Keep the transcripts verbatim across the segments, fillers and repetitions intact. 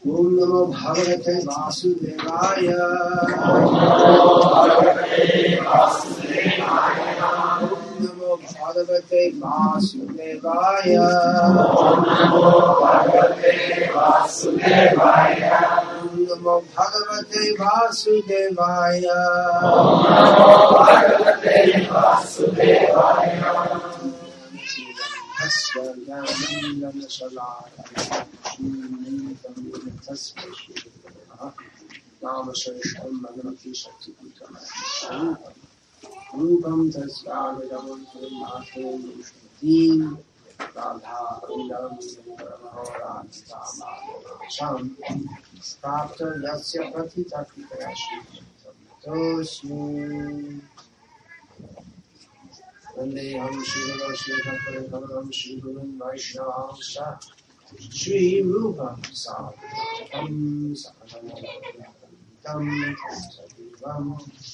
Om Namo Bhagavate Vasudevaya. Om Namo Bhagavate Vasudevaya. Om Namo Bhagavate Vasudevaya. Om Namo Bhagavate Vasudevaya. Om Namo Bhagavate Vasudevaya. Rupam tasyavidam matham mushtatim radha indam paramahoracham prapta yasya patita kripayashim tosmi Vandeham Shri Shri Kalam Shri Guru Vaishnava Shri Rupam Sadham Sadham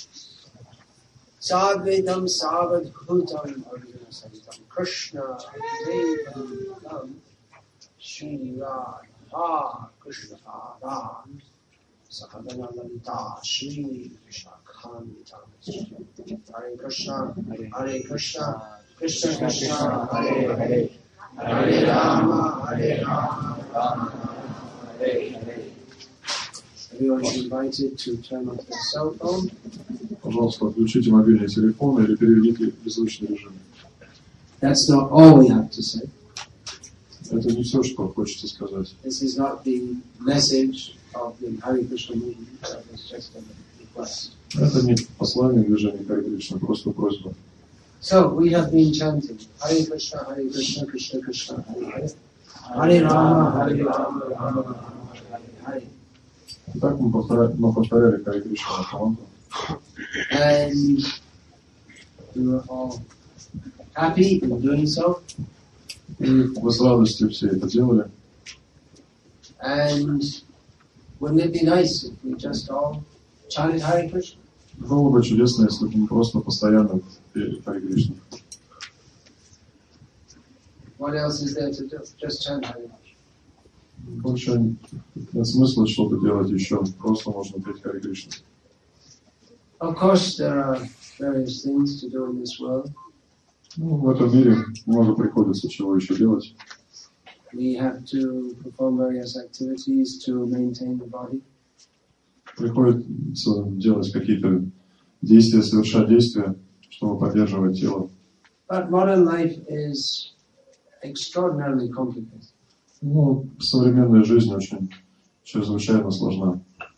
Sadhvidam Savadhutam Arjuna Sahitam Krishna Devam Shri Radha Krishna Adam Sahadana Lalita Shri Krishna Khanvitam Hare Krishna Hare Krishna Krishna Krishna Hare Hare Hare Rama Hare Rama Rama Hare Hare. Everyone is invited to turn off their cell phone. Пожалуйста, отключите мобильные телефоны или переведите в беззвучный режим. That's not all we have to say. Это не все, что хочется сказать. This is not the message of the Hare Krishna movement. That was just a request. Это не послание движения Харе Кришна, просто просьба. So we have been chanting Hare Krishna, Hare Krishna, Krishna Krishna, Hare Hare, Hare Rama, Hare Rama, Rama Rama, Hare Hare. Итак, мы повторяли, мы повторяли Харе Кришна Махамантру. And we were all happy in doing so. И вы с радостью все это делали. And wouldn't it be nice if we just all chanted Hare Krishna? Было бы чудесно, если бы мы просто постоянно пели Харе Кришна. What else is there to do? Just chant Hare Krishna. Больше нет смысла что-то делать еще. Просто можно петь Харе Кришна. Of course, there are various things to do in this world. Ну, в этом мире много приходится чего еще делать. We have to perform various activities to maintain the body. Приходится делать какие-то действия, совершать действия, чтобы поддерживать тело. But modern life is extraordinarily complicated. Ну, современная жизнь очень чрезвычайно сложна.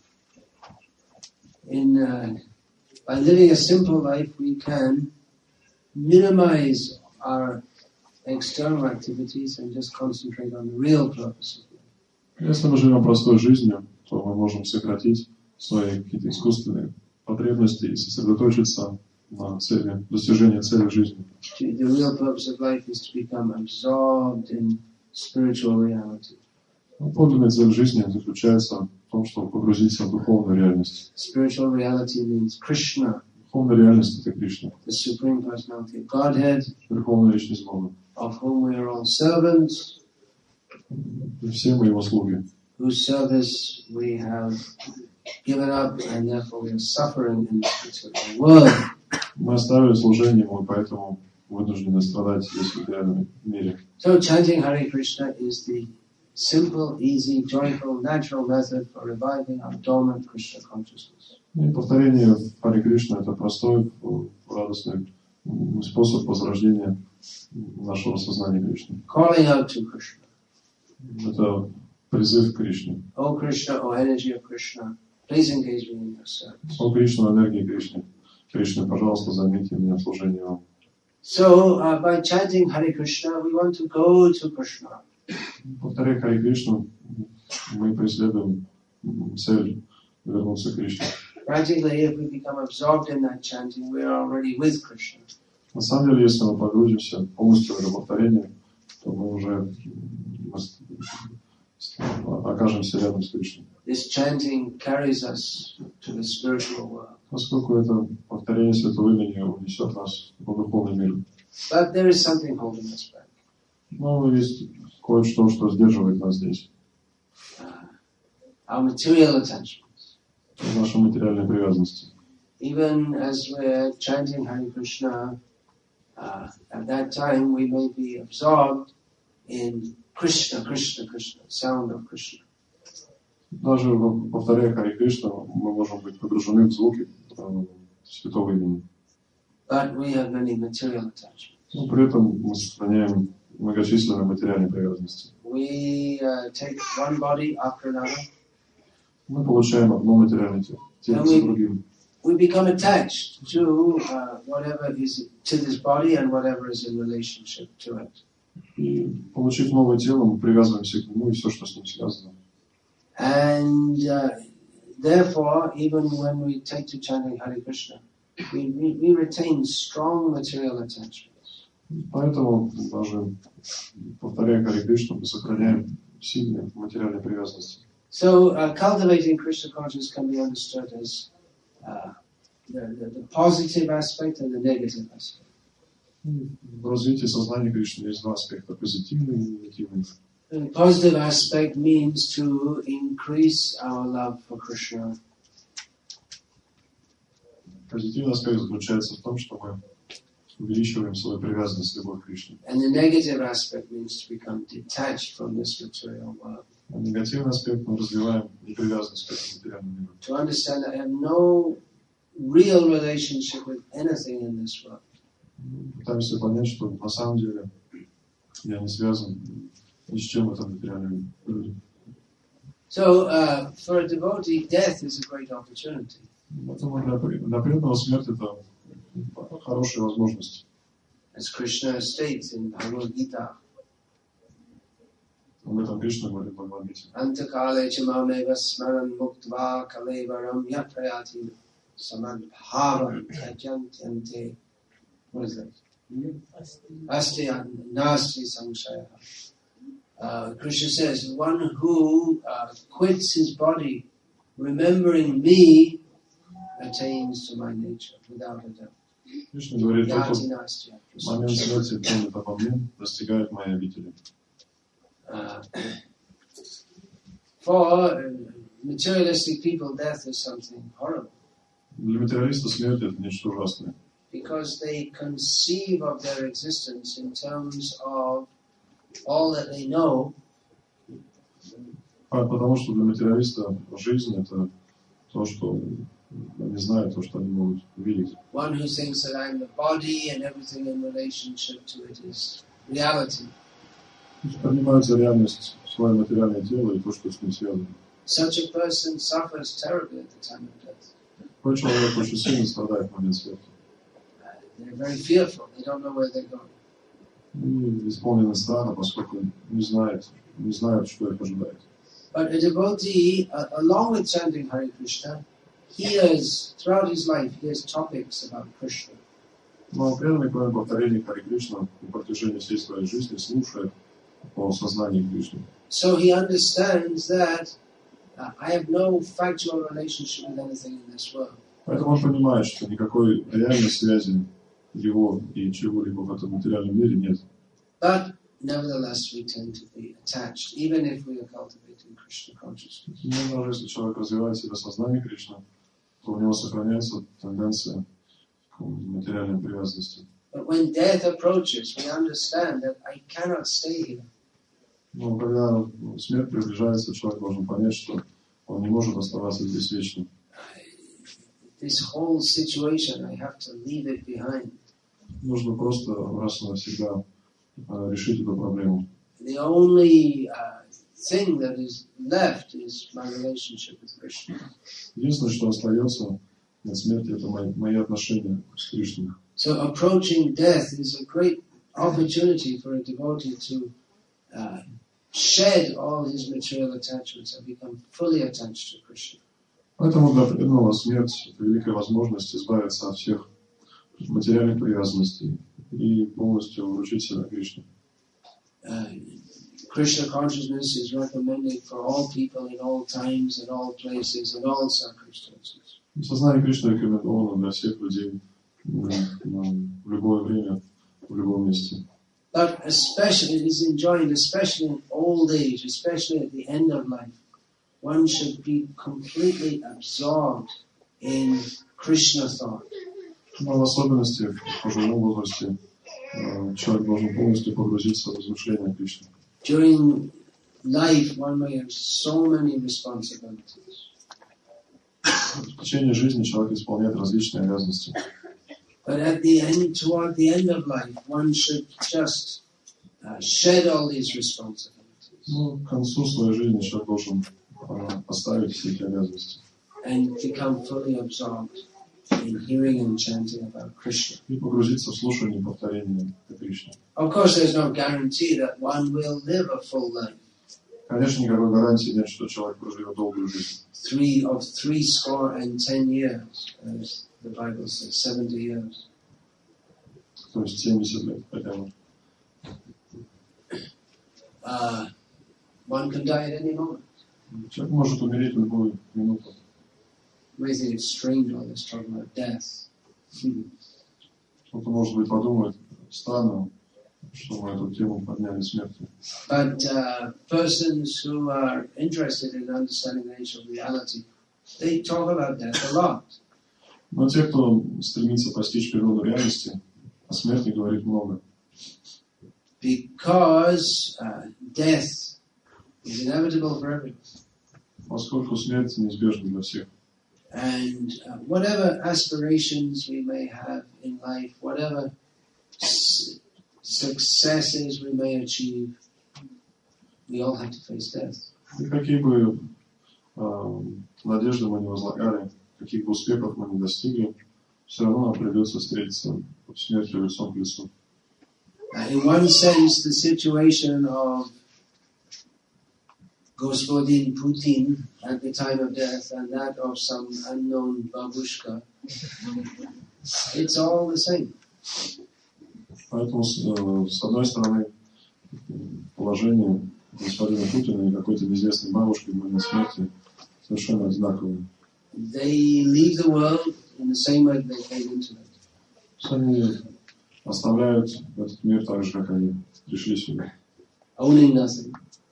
In uh, by living a simple life, we can minimize our external activities and just concentrate on the real purpose of life. Если мы живем простой жизнью, то мы можем сократить свои какие-то искусственные потребности и сосредоточиться на цели, достижении цели жизни. The real purpose of life is to become absorbed in spiritual reality. Подлинная цель жизни заключается в том, чтобы погрузиться в духовную реальность. Spiritual reality means Krishna. Духовная реальность — это Кришна. The Supreme Personality of Godhead, Верховная Личность Бога. of whom we are all servants, И все мы Его слуги. whose service we have given up, and therefore we are suffering in this material world. Мы оставили служение Ему, и поэтому вынуждены страдать здесь, в реальном мире. So chanting Hare Krishna is the simple, easy, joyful, natural method for reviving our dormant Krishna consciousness. И повторение Харе Кришна — это простой, радостный способ возрождения нашего сознания Кришны. Calling out to Krishna. Это призыв к Кришне. O Krishna, O energy of Krishna, please engage me in your service. О Кришна, энергии Кришны. Кришна, пожалуйста, займите меня в служении вам. So, uh, by chanting Hare Krishna, we want to go to Krishna. Повторяя Харе Кришну, мы преследуем цель вернуться к Кришне. Practically, if we become absorbed in that chanting, we are already with Krishna. На самом деле, если мы погрузимся полностью в это повторение, то мы уже окажемся рядом с Кришной. This chanting carries us to the spiritual world. Поскольку это повторение святого имени унесет нас в духовный мир. But there is something holding us back. Но есть кое-что, что сдерживает нас здесь. our material attachments. Наши материальные привязанности. Even as we're chanting Hare Krishna, uh, at that time we may be absorbed in Krishna, Krishna, Krishna, sound of Krishna. Даже повторяя Харе Кришна, мы можем быть погружены в звуки э, святого имени. But we have many material attachments. Но при этом мы сохраняем многочисленные материальные привязанности. We uh, take one body after another. Мы получаем одно материальное тело, тело за другим. We become attached to uh, whatever is to this body and whatever is in relationship to it. И получив новое тело, мы привязываемся к нему и все, что с ним связано. And uh, therefore, even when we take to chanting Hare Krishna, we, we, we retain strong material attachments. Поэтому даже повторяя Харе Кришну, мы сохраняем сильные материальные привязанности. So uh, cultivating Krishna consciousness can be understood as uh, the, the, the positive aspect and the negative aspect. В развитии сознания Кришны есть два аспекта, позитивный и негативный. The positive aspect means to increase our love for Krishna. Позитивный аспект заключается в том, что мы увеличиваем свою привязанность к любовь к Кришне. And the negative aspect means to become detached from this material world. А негативный аспект мы развиваем непривязанность к этому материальному миру. To understand that I have no real relationship with anything in this world. Пытаемся понять, что на самом деле я не связан ни с чем в этом материальном мире. So, uh, for a devotee, death is a great opportunity. Поэтому для, для преданного смерть это хорошая возможность. As Krishna states in Bhagavad Gita, Об этом Кришна говорит в Бхагавад-гите. Antakale chamameva smaran muktva kalevaram yatrayati samadbhavam tyajantyante. What is that? Asti nasti samshaya. Uh, Krishna says, one who uh, quits his body, remembering me, attains to my nature, without a doubt. Кришна говорит, тот, Yati кто nasti в момент смерти помнит обо мне, достигает моей обители. Uh, for uh, materialistic people, death is something horrible. Для материалиста смерть это нечто ужасное. Because they conceive of their existence in terms of all that they know. Потому что для материалиста жизнь это то, что они знают, то, что они могут видеть. One who thinks that I'm the body and everything in relationship to it is reality. Принимают за реальность свое материальное тело и то, что с ним связано. Such a person suffers terribly at the time of death. Такой человек очень сильно страдает в момент смерти. Uh, they're very fearful. They don't know where they're going. И исполнены страха, поскольку не знают, не знают, что их ожидает. But a devotee, uh, along with chanting Hare Krishna, hears, throughout his life, hears topics about Krishna. Но преданный, кроме повторения Харе Кришна, на протяжении всей своей жизни слушает о сознании Кришны. So he understands that uh, I have no factual relationship with anything in this world. Поэтому он понимает, что никакой реальной связи его и чего-либо в этом материальном мире нет. But nevertheless, we tend to be attached, even if we are cultivating Krishna consciousness. Но даже если человек развивает в себе сознание Кришны, то у него сохраняется тенденция к материальной привязанности. But when death approaches, we understand that I cannot stay here. Но когда смерть приближается, человек должен понять, что он не может оставаться здесь вечно. This whole situation, I have to leave it behind. Нужно просто раз и навсегда uh, решить эту проблему. The only uh, thing that is left is my relationship with Krishna. Единственное, что остается на смерти, это мои, мои отношения с Кришной. So approaching death is a great opportunity for a devotee to uh, shed all his material attachments and become fully attached to Krishna. Поэтому для преданного смерть – это великая возможность избавиться от всех материальных привязанностей и полностью вручить себя Кришне. Uh, Krishna consciousness is recommended for all people in all times, in all places, in all circumstances. Сознание Кришны рекомендовано для всех людей в любое время, в любом месте. But especially, it is enjoined, especially in old age, especially at the end of life, one should be completely absorbed in Krishna thought. Но в особенности в пожилом возрасте человек должен полностью погрузиться в размышления Кришны. During life, one may have so many responsibilities. В течение жизни человек исполняет различные обязанности. But at the end, toward the end of life, one should just uh, shed all these responsibilities. Ну, к концу своей жизни человек должен uh, оставить все эти обязанности. And become fully absorbed in hearing and chanting about Krishna. И погрузиться в слушание и повторение о Кришне. Of course, there's no guarantee that one will live a full life. Конечно, никакой гарантии нет, что человек проживет долгую жизнь. Three of three score and ten years, as the Bible says, seventy years. То есть семьдесят лет хотя бы. Uh, one can die at any moment. Человек может умереть в любую минуту. You may think it's strange all this talking about death. Кто-то, может быть, подумает, странно, что мы эту тему подняли смерти. But uh, persons who are interested in understanding the nature of reality, they talk about death a lot. Но те, кто стремится постичь природу реальности, о смерти говорит много. Because uh, death is inevitable for everyone. Поскольку смерть неизбежна для всех. And uh, whatever aspirations we may have in life, whatever s- successes we may achieve, we all have to face death. И какие бы э, надежды мы не возлагали, каких бы успехов мы не достигли, все равно нам придется встретиться с смертью лицом к лицу. Uh, in one sense, the situation of Господин Putin at the time of death and that of some unknown babushka, it's all the same. Поэтому, э, с одной стороны, положение господина Путина и какой-то неизвестной бабушки в момент смерти совершенно одинаковые. They leave the world in the same way they came into it. Они оставляют этот мир так же, как они пришли сюда. Owning nothing.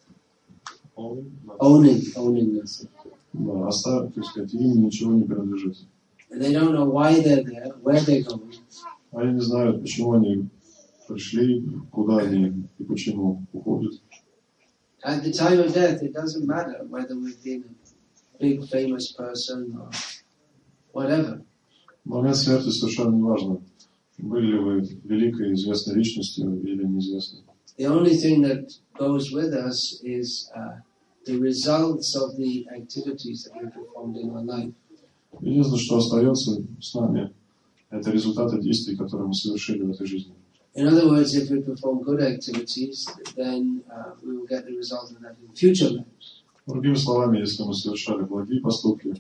Owning, owning nothing. Да, оставят, так сказать, им ничего не принадлежит. And they don't know why they're there, where they're going. Они не знают, почему они пришли, куда они и почему уходят. At the time of death, it doesn't matter whether we've been a big famous person or whatever. В момент смерти совершенно не важно, были ли вы великой известной личностью или неизвестной. The only thing that goes with us is uh, the results of the activities that we performed in our life. Единственное, что остается с нами, это результаты действий, которые мы совершили в этой жизни. In other words, if we perform good activities, then uh, we will get the result of that in future lives. Другими словами, если мы совершали благие поступки,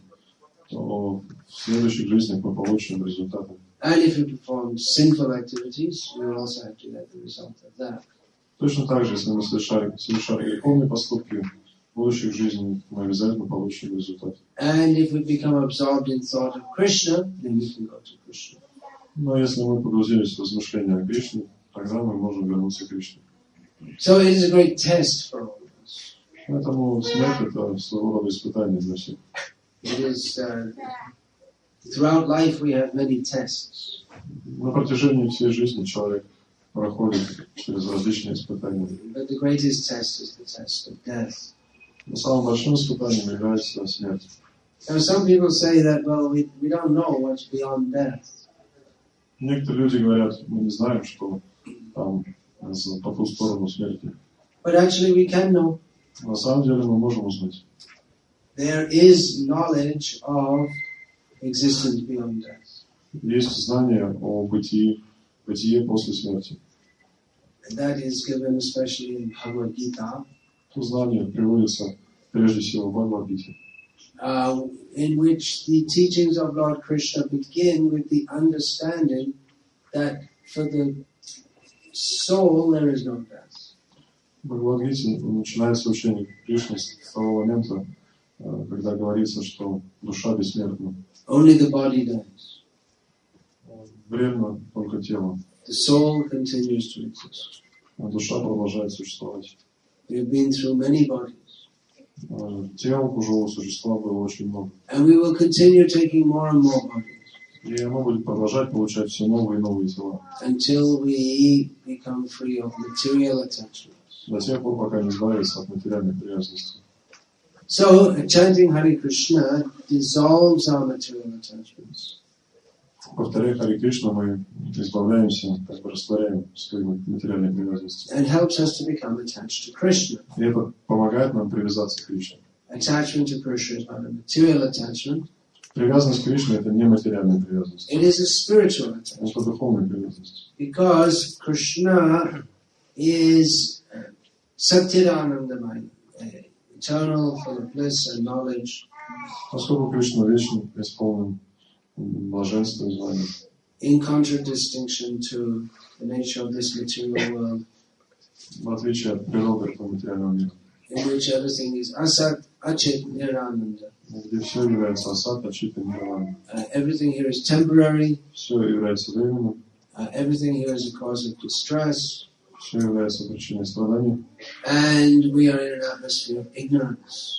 то в следующих жизнях мы получим результаты. And if we perform sinful activities, we will also have to get the result of that. Точно так же, если мы совершали, совершали греховные поступки, в будущих жизнях мы обязательно получим результат. And if we become absorbed in thought of Krishna, then we can go to Krishna. Но если мы погрузились в размышления о Кришне, тогда мы можем вернуться к Кришне. So it is a great test for all of us. Поэтому смерть – это своего рода испытание для всех. It is, uh, throughout life we have many tests. На протяжении всей жизни человек проходит через различные испытания. But the greatest test is the test of death. Но самым большим испытанием является смерть. Now some people say that, well, we, we don't know what's beyond death. Некоторые люди говорят, мы не знаем, что там по ту сторону смерти. But actually we can know. На самом деле мы можем узнать. There is knowledge of existence beyond death. Есть знание о бытии, бытие после смерти. And that is given especially in Bhagavad Gita. То знание приводится прежде всего в Бхагавад-гите, Uh, in which the teachings of Lord Krishna begin with the understanding that for the soul there is no death. В Бхагавад-гите начинается учение Кришны с того момента, когда говорится, что душа бессмертна. Only the body dies. Бренно только тело. The soul continues to exist. А душа продолжает существовать. We have been through many bodies. э, тел у живого существа было очень много. And we will continue taking more and more bodies И оно будет продолжать получать все новые и новые тела. until we become free of material attachments. До тех пор, пока не избавиться от материальных привязанностей. So, chanting Hare Krishna dissolves our material attachments. Повторяя Харе Кришна, мы избавляемся, как бы растворяем свои материальные привязанности. And helps us to become attached to Krishna. И это помогает нам привязаться к Кришне. Attachment to Krishna is not a material attachment. Привязанность к Кришне – это не материальная привязанность. It is a spiritual attachment. Это духовная привязанность. Because Krishna is Satchidanandamaya, eternal, full of bliss and knowledge. Поскольку Кришна вечен, исполнен блаженства и знаний. In contradistinction to the nature of this material world, В отличие от природы этого материального мира, in which everything is asat, achit, nirananda. где все является асат, ачит и нирвана. Uh, everything here is temporary. Все является временным, Uh, everything here is a cause of distress. все является причиной страданий, And we are in an atmosphere of ignorance.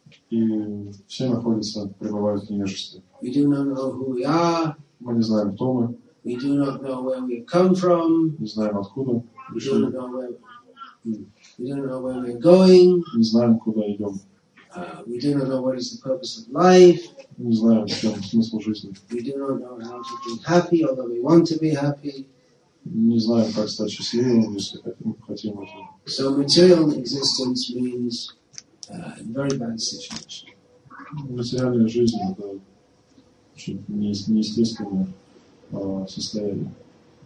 и все находятся, пребывают в невежестве. We do not know who we are. Мы не знаем, кто мы, We do not know where we have come from. не знаем, откуда We do not пришли, know where, we do not know where we are going. не знаем, куда идем, Uh, we do not know what is the purpose of life. не знаем, в чем смысл жизни, We do not know how to be happy, although we want to be happy. не знаем, как стать счастливым, если хотим, хотим этого. So material existence means uh, a very bad situation. Материальная жизнь – это очень неес- неестественное а, состояние.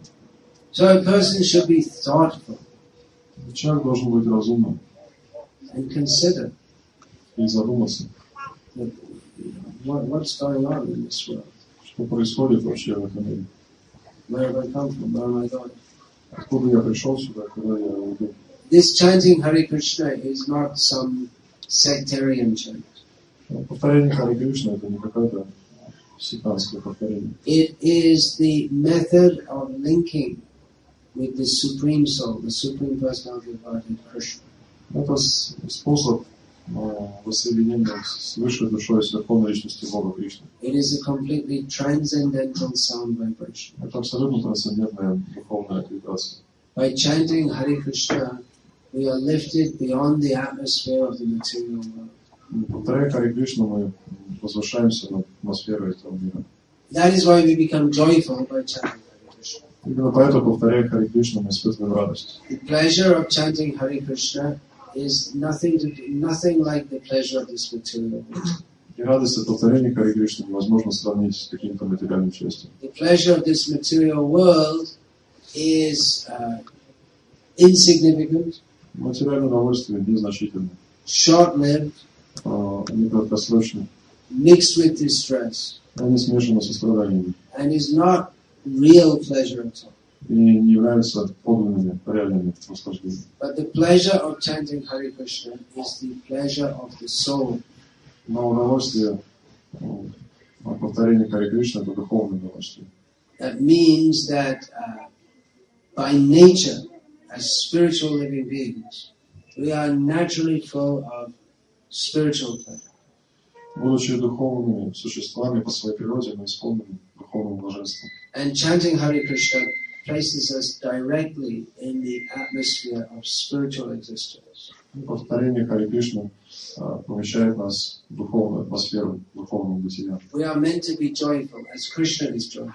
So a person should be thoughtful Человек должен быть разумным and consider и задуматься, that, you know, what, what's going on in this world. что происходит вообще в этом мире. Where have I come from? Where am I going? Откуда я пришел сюда, куда я уйду. This chanting Hare Krishna is not some sectarian chant. Повторение Харе Кришны – это не какое-то сектантское повторение. It is the method of linking with the Supreme Soul, the Supreme Personality of Godhead, Krishna. Это с- способ а, воссоединения с высшей душой, с верховной личностью Бога Кришны. It is a completely transcendental sound vibration. Это абсолютно трансцендентная духовная вибрация. By chanting Hare Krishna, we are lifted beyond the atmosphere of the material world. Повторяя Харе Кришну, мы возвышаемся над атмосферой этого мира. That is why we become joyful by chanting Hare Krishna. Именно поэтому, повторяя Харе Кришну, мы испытываем радость. The pleasure of chanting Hare Krishna is nothing to do, nothing like the pleasure of this material world. И радость от повторения Харе Кришны невозможно сравнить с каким-то материальным счастьем. The pleasure of this material world is uh, insignificant, Материальное удовольствие незначительно, short-lived, а, они краткосрочны, mixed with distress, они смешаны со страданиями and is not real pleasure at all. и не являются подлинными, реальными наслаждениями. But the pleasure of chanting Hare Krishna is the pleasure of the soul. Но удовольствие а, от повторения Харе Кришны – это духовное удовольствие. That means that uh, by nature, as spiritual living beings, we are naturally full of spiritual pleasure. Будучи духовными существами по своей природе, мы исполнены духовным блаженством. And chanting Hare Krishna places us directly in the atmosphere of spiritual existence. И повторение Харе Кришны а, помещает нас в духовную атмосферу, духовного бытия. We are meant to be joyful as Krishna is joyful.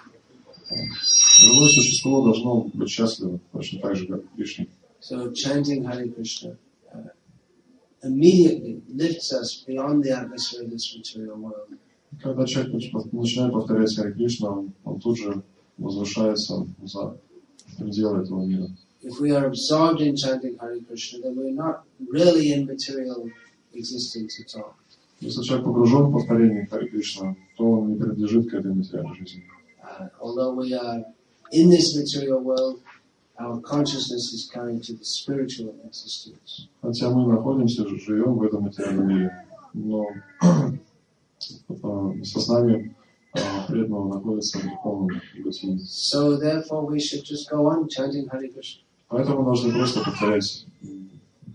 Живое существо должно быть счастливо, точно так же, как Кришна. So chanting Hare Krishna uh, immediately lifts us beyond the atmosphere of this material world. Когда человек начинает повторять Харе Кришна, он, он тут же возвышается за пределы этого мира. If we are absorbed in chanting Hare Krishna, then we're not really in material existence at all. Если человек погружен в повторение Харе Кришна, то он не принадлежит к этой материальной жизни. Uh, although we are in this material world, our consciousness is carried to the spiritual existence. Хотя мы находимся, живем в этом материальном мире, но сознание преданного находится в духовном бытии. So therefore we should just go on chanting Hare Krishna. Поэтому нужно просто повторять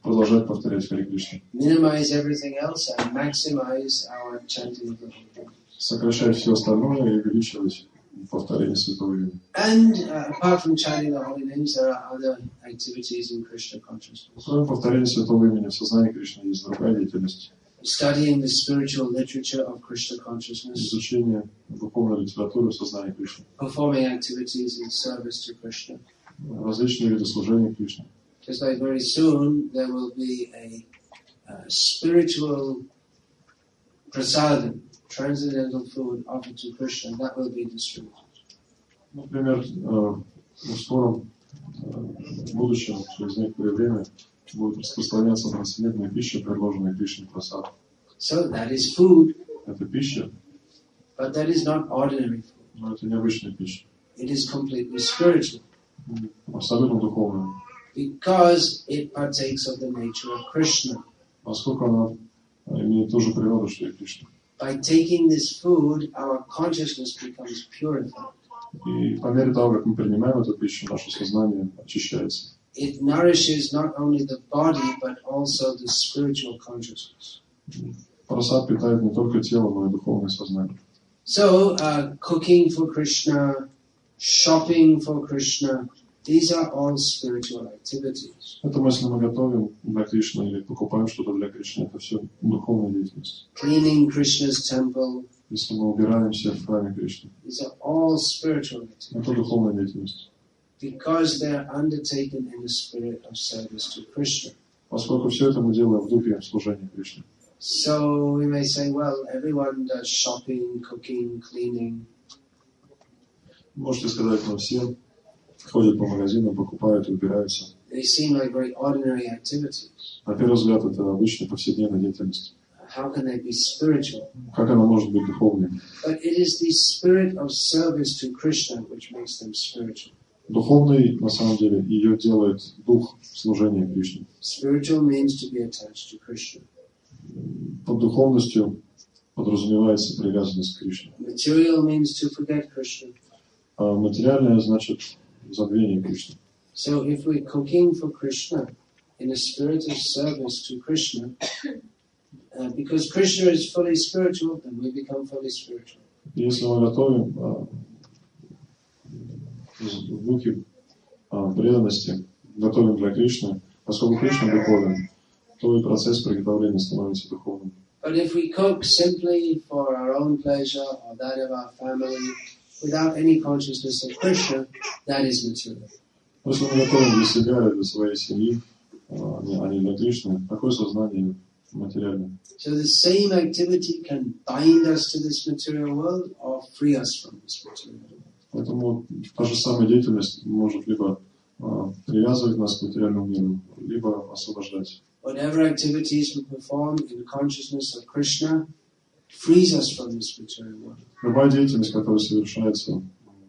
продолжать повторять Харе Кришна. Minimize everything else and maximize our chanting of the Holy Name. Сокращать все остальное и увеличивать повторение святого имени. And uh, apart from chanting the holy names, there are other activities in Krishna consciousness. Кроме повторения святого имени в сознании Кришны есть другая деятельность. Studying the spiritual literature of Krishna consciousness. Изучение духовной литературы в сознании Кришны. Performing activities in service to Krishna. Различные виды служения Кришне. Just like very soon there will be a uh, spiritual prasadam, transcendental food offered to Krishna, that will be distributed. Например, в скором будущем, через некоторое время, будет распространяться трансцендентная пища, предложенная Кришне прасад. So that is food. Это пища, but that is not ordinary food. Но это необычная пища. It is completely spiritual. Абсолютно духовная. Because it partakes of the nature of Krishna. Поскольку она имеет ту же природу, что и Кришна. By taking this food, our consciousness becomes purified. И по мере того, как мы принимаем эту пищу, наше сознание очищается. It nourishes not only the body, but also the spiritual consciousness. Прасад питает не только тело, но и духовное сознание. So, uh, cooking for Krishna, shopping for Krishna, these are all spiritual activities. Это мы, если мы готовим для Кришны или покупаем что-то для Кришны, это все духовная деятельность. Cleaning Krishna's temple. Если мы убираемся в храме Кришны, these are all spiritual activities. Это духовная деятельность. Because they are undertaken in the spirit of service to Krishna. Поскольку все это мы делаем в духе служения Кришне. So we may say, well, everyone does shopping, cooking, cleaning. Можете сказать, но все ходят по магазинам, покупают и убираются. They seem like very ordinary activities. На первый взгляд, это обычная повседневная деятельность. How can they be spiritual? Как она может быть духовной? But it is the spirit of service to Krishna which makes them spiritual. Духовный, на самом деле, ее делает дух служения Кришне. Spiritual means to be attached to Krishna. Под духовностью подразумевается привязанность к Кришне. Material means to forget Krishna. А материальное значит забвение Кришны. So if we're cooking for Krishna in a spirit of service to Krishna, uh, because Krishna is fully spiritual, then we become fully spiritual. Если мы готовим а, в духе а, преданности, готовим для Кришны, поскольку Кришна духовен, то и процесс приготовления становится духовным. But if we cook simply for our own pleasure or that of our family, without any consciousness of Krishna, that is material. Если мы готовим для себя или для своей семьи, а не для Кришны, такое сознание материальное. So the same activity can bind us to this material world or free us from this material world. Поэтому та же самая деятельность может либо а, привязывать нас к материальному миру, либо освобождать. Whatever activities we perform in consciousness of Krishna frees us from this material world. Любая деятельность, которая совершается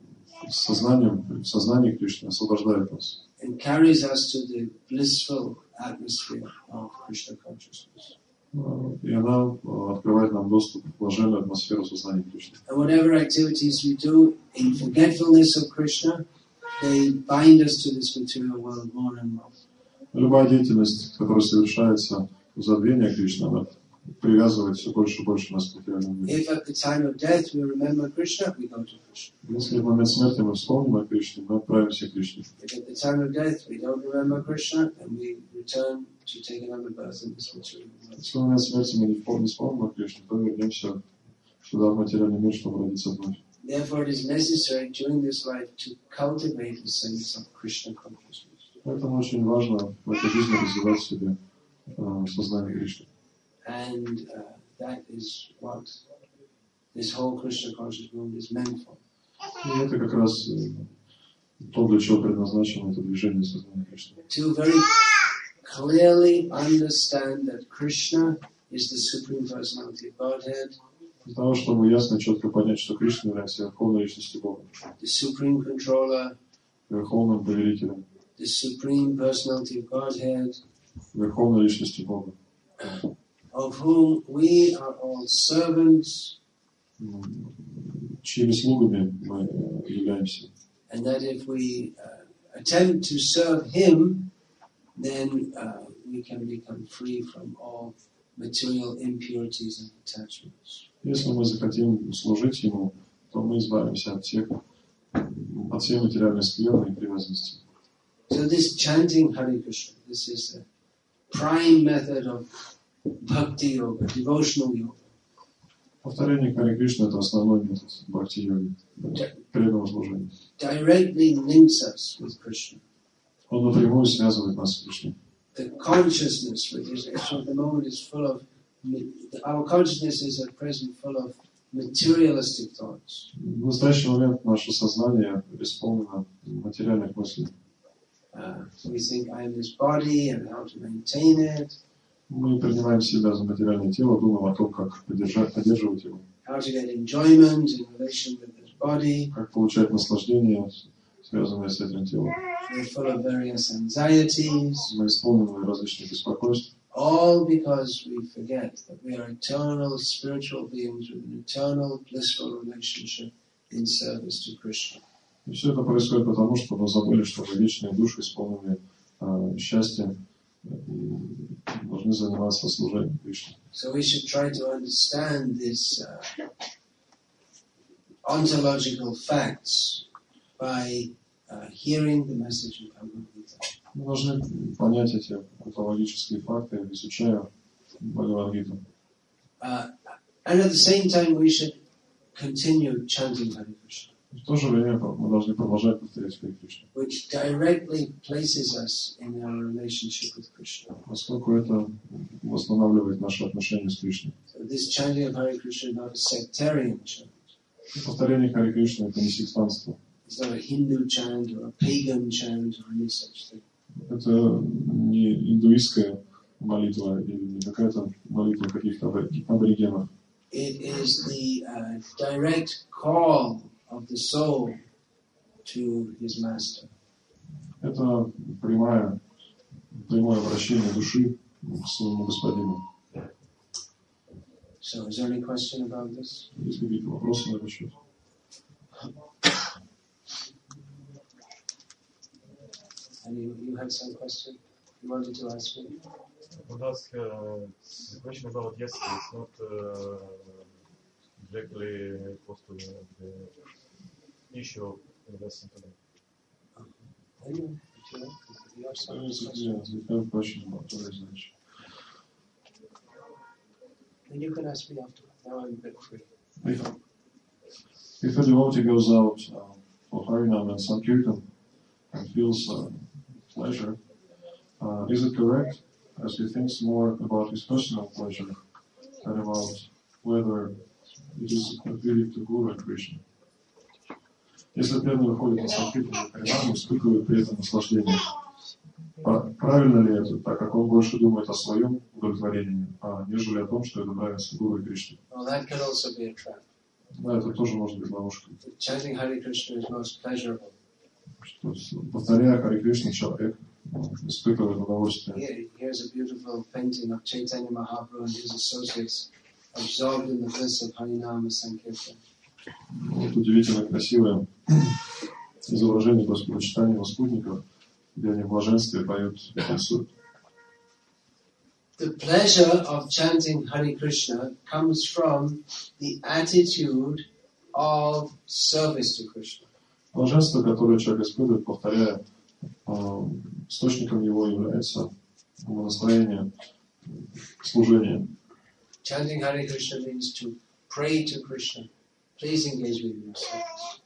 с сознанием, в сознании Кришны, освобождает нас. And carries us to the blissful atmosphere of Krishna consciousness. И она открывает нам доступ в блаженную атмосферу сознания Кришны. And whatever activities we do in forgetfulness of Krishna, they bind us to this material world more and more. Любая деятельность, которая совершается в забвении Кришны, она привязывает все больше и больше нас к материальному миру. If at the time of death we remember Krishna, we go to Krishna. Если в момент смерти мы вспомним о Кришне, мы отправимся к Кришне. If at the time of death we don't remember Krishna, then we return to take another birth in this material world. Если в момент смерти мы не вспомним, вспомним о Кришне, то вернемся сюда, в материальный мир, чтобы родиться вновь. Therefore, it is necessary during this life to cultivate a sense of Krishna consciousness. Поэтому очень важно в этой жизни развивать в себе э, сознание Кришны. And uh, that is what this whole Krishna conscious movement is meant for. И это как раз э, то, для чего предназначено это движение сознания Кришны. To very clearly understand that Krishna is the Supreme Personality of Godhead, Для того, чтобы ясно и четко понять, что Кришна является верховной личностью Бога, the Supreme Controller, верховным повелителем, the Supreme Personality of Godhead, верховной личностью Бога, of whom we are all servants, чьими слугами мы э, являемся. and that if we uh, attempt to serve Him, then uh, we can become free from all material impurities and attachments. Если мы захотим служить Ему, то мы избавимся от всех, от всей материальной скверны и привязанности. So this chanting Hare Krishna, this is a prime method of bhakti yoga, devotional yoga. Повторение Харе Кришны – это основной метод бхакти-йоги, преданного служения. Directly links us with Krishna. Он напрямую связывает нас с Кришной. The consciousness, which is at the moment is full of, our consciousness is at present full of materialistic thoughts. В настоящий момент наше сознание исполнено материальных мыслей. Uh, we think I am this body and how to maintain it. Мы принимаем себя за материальное тело, думаем о том, как поддержать, поддерживать его. How to get enjoyment in relation with this body. Как получать наслаждение, связанное с этим телом. We're full of various anxieties. Мы исполнены различных беспокойств. All because we forget that we are eternal spiritual beings with an eternal blissful relationship in service to Krishna. И все это происходит потому, что мы забыли, что мы вечные души, исполненные э, счастьем, и должны заниматься служением Кришне. So we should try to understand these uh, ontological facts by uh, hearing the message of Bhagavad Gita. Мы должны понять эти онтологические факты, изучая Бхагавад-гиту. Uh, and at the same time we should continue chanting Hare Krishna. В то же время мы должны продолжать повторять Харе Кришну, which directly places us in our relationship with Krishna. поскольку это восстанавливает наши отношения с Кришной. So this chanting of Hare Krishna is not a sectarian chant. Повторение Харе Кришны – это не сектантство. It's not a Hindu chant or a pagan chant or any such thing. Это не индуистская молитва или не какая-то молитва каких-то аборигенов. It is the uh, direct call of the soul to his master. Это прямое, прямое обращение души к своему господину. So, is there any question about this? Есть какие-то вопросы на этот счет? And you, you had some question you wanted to ask me? Well, that's uh, the question about yesterday. It's not uh, directly opposed to the issue of the lesson today. Anyway, if you, if you have some Yes, question, yes, we have a question about today's lecture. then you can ask me after. Now I'm a bit free. If, if a devotee goes out uh, for Harinam and Sankirtan and feels uh, pleasure, uh, is it correct, as he thinks more about his personal pleasure than about whether it is appealing to Guru and Krishna? Если преданный выходит на Санкиртан и Харинам, испытывает при этом наслаждение, правильно ли это, так как он больше думает о своем удовлетворении, а нежели о том, что это нравится Гуру и Кришне? Well, that can also be a trap. Да, это тоже может быть ловушкой. Chanting Hare Krishna is most pleasurable. Что, повторяя Харе Кришну, человек испытывает удовольствие. Here, here's a beautiful painting of Chaitanya Mahaprabhu and his associates absorbed in the bliss of Harinama Sankirtan. Вот удивительно красивое изображение Господа читания его спутников, где они в блаженстве поют и танцуют. The pleasure of chanting Hare Krishna comes from the attitude of service to Krishna. Блаженство, которое человек испытывает, повторяя, источником его является настроение служения. Chanting Hare Krishna means to pray to Krishna. Please engage me in your service.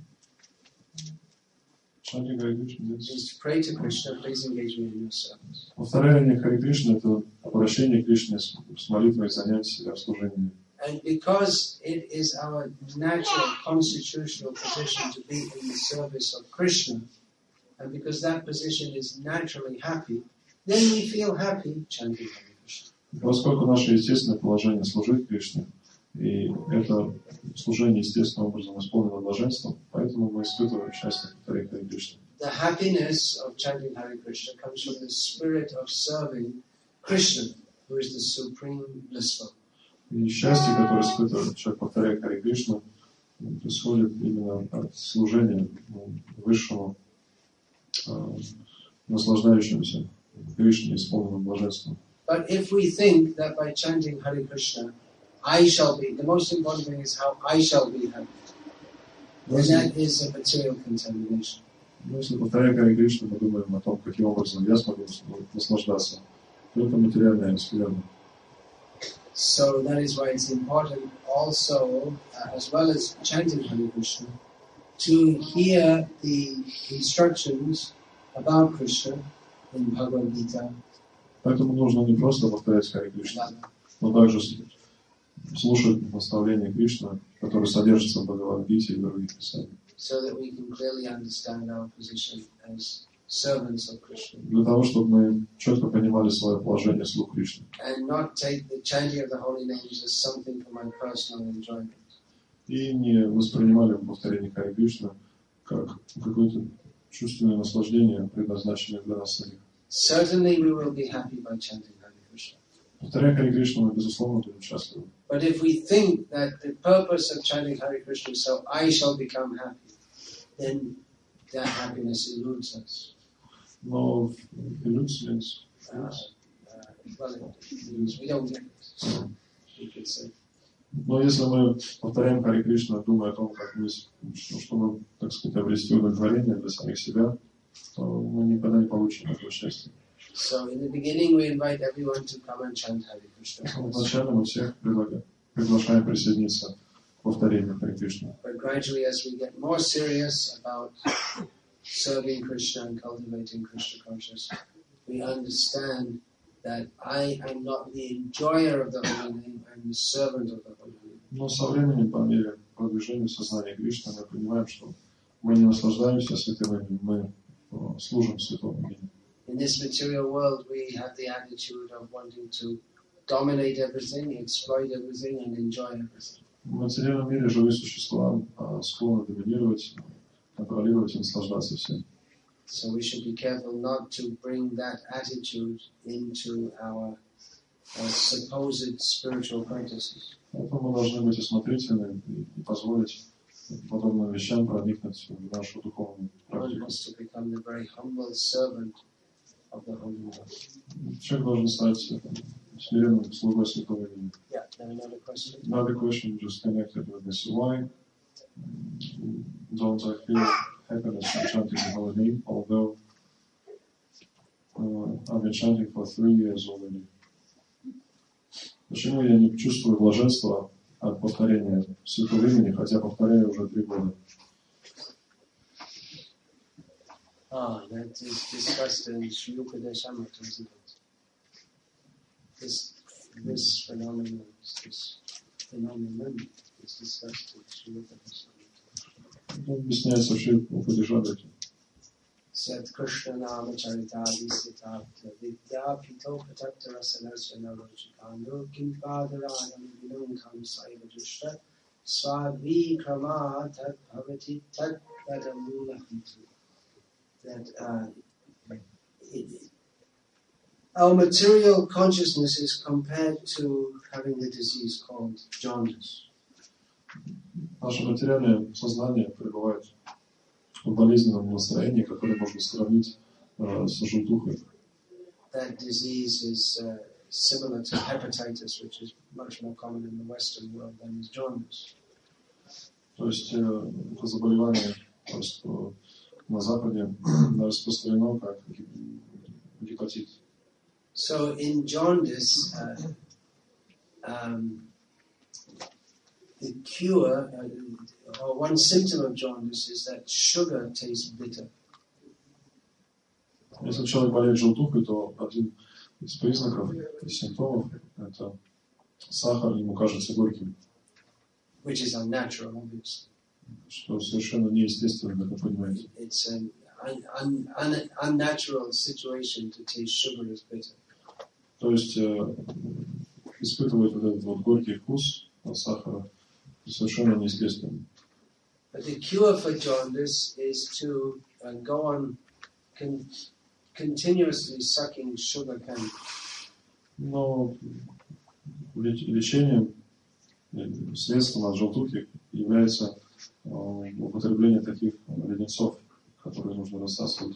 Chanting Hare Krishna means Means to pray to Krishna. Please engage me in your service. повторяение Харе Кришны – это обращение к Кришне с, с молитвой, занять себя в служении. And because it is our natural constitutional position to be in the service of Krishna, and because that position is naturally happy, then we feel happy chanting Hare Krishna. Поскольку наше естественное положение служить Кришне, и это служение естественным образом исполнено блаженством, поэтому мы испытываем счастье повторять Харе Кришну. The happiness of chanting Hare Krishna comes from the spirit of serving Krishna, who is the supreme blissful. И счастье, которое испытывает человек, повторяя Харе Кришну, происходит именно от служения высшему, э, наслаждающемуся Кришне, исполненном блаженством. But if we think that by chanting Hare Krishna, I shall be, the most important thing is how I shall be happy, then that is a material contamination. Но если, повторяя Харе Кришну, мы думаем о том, каким образом я смогу наслаждаться, то это материальное скверно. So that is why it's important also, uh, as well as chanting Hare Krishna, to hear the instructions about Krishna in Bhagavad Gita. Поэтому нужно не просто повторять Харе Кришну, но также слушать наставления Кришны, которые содержатся в Бхагавад-гите и других писаниях. So that we can clearly understand our position as servants of Krishna. Для того, чтобы мы четко понимали свое положение слуг Кришны. And not take the chanting of the holy names as something for my personal enjoyment. И не воспринимали повторение Харе Кришны как какое-то чувственное наслаждение, предназначенное для нас самих. Certainly we will be happy by chanting Hare Krishna. Повторяя Харе Кришну, мы, безусловно, будем счастливы. But if we think that the purpose of chanting Hare Krishna is so I shall become happy, then that happiness eludes us. Но eludes means... Uh, uh, well, it means we don't get it, so we could say. Но если мы повторяем Харе Кришну, думая о том, как мы, чтобы, так сказать, обрести удовлетворение для самих себя, то мы никогда не получим этого счастья. So in the beginning we invite everyone to come and chant Hare Krishna. Вначале мы всех предлагаем, приглашаем присоединиться к повторению Харе Кришны. But gradually as we get more serious about serving Krishna and cultivating Krishna consciousness, we understand that I am not the enjoyer of the holy name, I am the servant of the holy name. Но со временем, по мере продвижения сознания Кришны, мы понимаем, что мы не наслаждаемся святым именем, мы служим святому имени. In this material world, we have the attitude of wanting to dominate everything, exploit everything, and enjoy everything. В материальном мире живые существа склонны доминировать, контролировать и наслаждаться всем. So we should be careful not to bring that attitude into our uh, supposed spiritual practices. Поэтому мы должны быть осмотрительны и не позволить подобным вещам проникнуть в нашу духовную практику. One wants to become the very humble servant of the Holy One. Человек должен стать смиренным слугой святого имени. Yeah, then another question. Another question just connected with this. Why don't I feel happiness from chanting the holy name, although uh, I've been chanting for three years already? Почему я не чувствую блаженства от повторения святого имени, хотя повторяю уже три года? Ah, that is discussed in Sri Upadeshamrita, isn't it? This, this phenomenon, this phenomenon is discussed in Sri Upadeshamrita. Это объясняется в Шри Упадешамрите. Sat Krishna Nama Charitadi Siddhartha Vidya Pito Patakta Rasanasya Narochikando Kimpadarayam Vinamkam Saiva Jushta Swadvi Krama Tat Bhavati Tat Vadamulahantu. That uh, it, our material consciousness is compared to having the disease called jaundice. Наше материальное сознание пребывает в болезненном настроении, которое можно сравнить э, с желтухой. That disease is uh, similar to hepatitis, which is much more common in the Western world than is jaundice. То есть э, это заболевание просто на Западе распространено как гепатит. So in jaundice, uh, um, the cure, uh, or one symptom of jaundice is that sugar tastes bitter. Если человек болеет желтухой, то один из признаков и симптомов – это сахар ему кажется горьким. Which is unnatural, obviously. Что совершенно неестественно, как вы понимаете. It's an un, un, un, unnatural situation to taste sugar as bitter. То есть э, испытывать вот этот вот горький вкус от сахара совершенно неестественно. But the cure for jaundice is to uh, go on con- continuously sucking sugar candy. Но лечением, средством от желтухи является употребление таких леденцов, которые нужно рассасывать.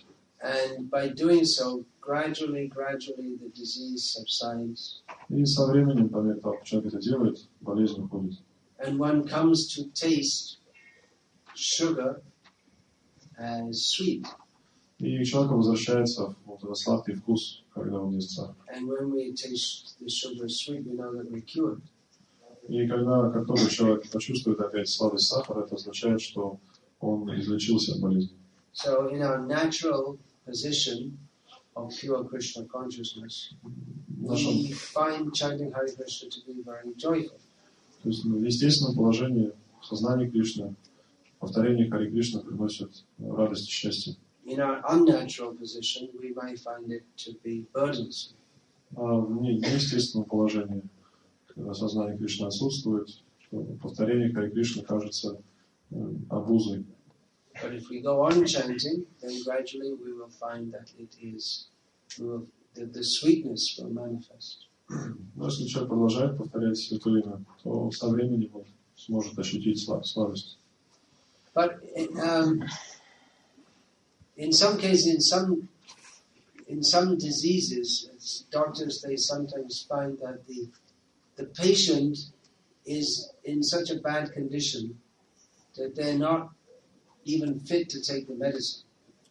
And by doing so, gradually, gradually the disease subsides. И со временем, по мере того, как человек это делает, болезнь уходит. And one comes to taste sugar as sweet. И человек возвращается в вот этот сладкий вкус, когда он ест сахар. And when we taste the sugar as sweet, we know that we're cured. И когда, как только человек почувствует опять сладость сахара, это означает, что он излечился от болезни. So in our natural position of pure Krishna consciousness, Нашем, we find chanting Hare Krishna to be very joyful. то есть в естественном положении сознание Кришны, повторение Харе Кришны приносит радость и счастье. In our unnatural position, we may find it to be burdensome. А в не- неестественном положении, когда сознание Кришны отсутствует, то повторение Харе Кришны кажется э, обузой. But if we go on chanting, then gradually we will find that it is, we will, the, the sweetness will manifest. Но если человек продолжает повторять святое имя, то со временем он сможет ощутить сла- сладость. But um, in some cases, in some in some diseases, as doctors they sometimes find that the the patient is in such a bad condition that they're not even fit to take the medicine.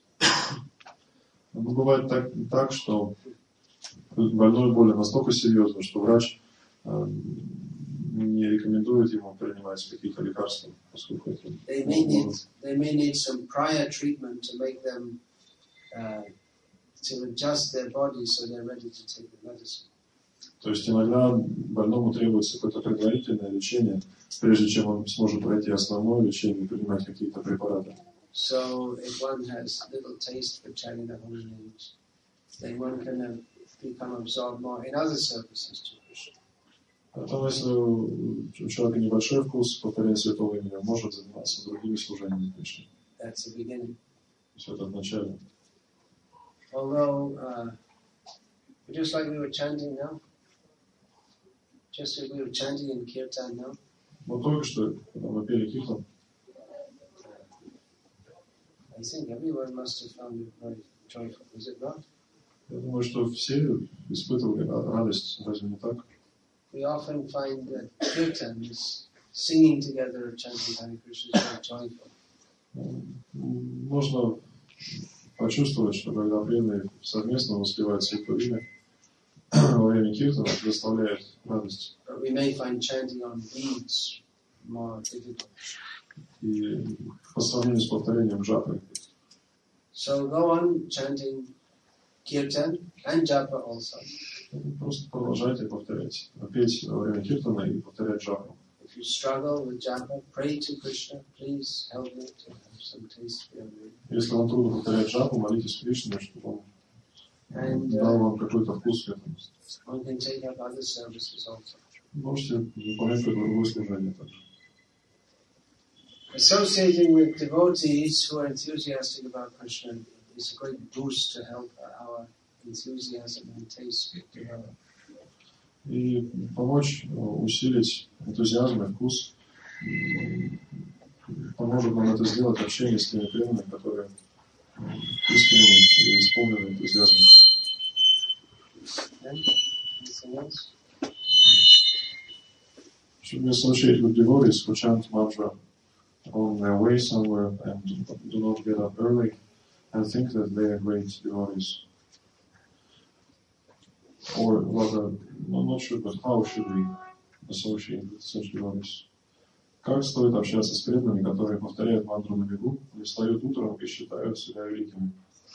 Но бывает так, так, что больной болен настолько серьезно, что врач э, не рекомендует ему принимать какие-то лекарства, поскольку это They may need they may need some prior treatment to make them uh, to adjust their body so they're ready to take the medicine. То есть иногда больному требуется какое-то предварительное лечение, прежде чем он сможет пройти основное лечение и принимать какие-то препараты. So if one has little taste for chanting the holy names, then one can uh, become absorbed more in other services to Krishna. Поэтому если у человека небольшой вкус повторения святого имени, он может заниматься другими служениями Кришне. That's the beginning. То есть это в начале. Although, uh, just like we were chanting now, just like we were chanting in Kirtan now, Но только что, когда мы пели киртан, I think everyone must have found it very joyful, is it not? я думаю, что все испытывали ра- радость, разве не так? We often find that Kirtan is singing together or chanting Hare Krishna is very joyful. М, Можно почувствовать, что когда преданные совместно воспевают святое имя, во время киртана, это доставляет радость. But we may find chanting on beads more difficult. И по сравнению с повторением джапы. So go on chanting Kirtan and Japa also. Просто продолжайте повторять. Петь во время киртана и повторять джапу. If you struggle with Japa, pray to Krishna, please help me to have some taste for your name. Если вам трудно повторять джапу, молитесь Кришне, чтобы он And дал uh, вам какой-то вкус к этому. one can take up other services also. Можете выполнять какое-то другое служение также. Associating with devotees who are enthusiastic about Krishna is a great boost to help our enthusiasm and taste develop. И помочь э, усилить энтузиазм и вкус, м, поможет нам это сделать общение с теми преданными, которые э, искренне и исполнены энтузиазмом. Then, anything else? Should we associate with devotees who chant mantra on their way somewhere and do not get up early and think that they are great devotees? Or rather, no, not sure, but how should we associate with such devotees? Как стоит общаться с преданными, которые повторяют мантру на бегу, не встают утром и считают себя великими?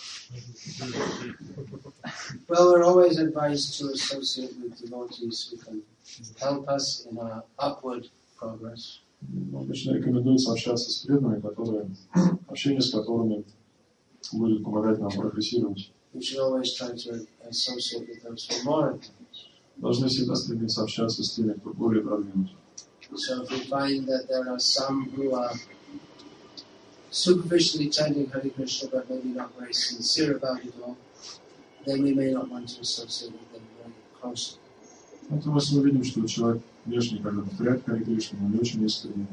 Well, we're always advised to associate with devotees who can help us in our upward progress. Обычно рекомендуется общаться с преданными, которые, общение с которыми будет помогать нам прогрессировать. We should always try to associate with those who are more advanced. Должны всегда стремиться общаться с теми, кто более продвинут. So if we find that there are some who are superficially chanting Hare Krishna but maybe not very sincere about it all, then we may not want to associate with them very closely. Поэтому если мы видим, что человек внешне как бы повторяет Харе Кришну, но не очень искренне,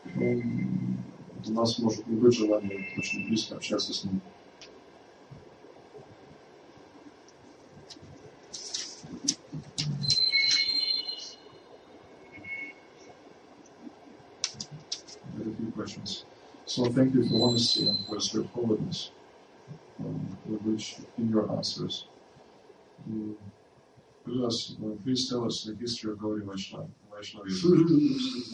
у нас может не быть желания очень близко общаться с ним. had a few questions. So thank you for honesty and for straightforwardness um, with which in your answers. Um, Yes, well, please tell us the history of Gaudiya Vaishnava, Vaishnavism.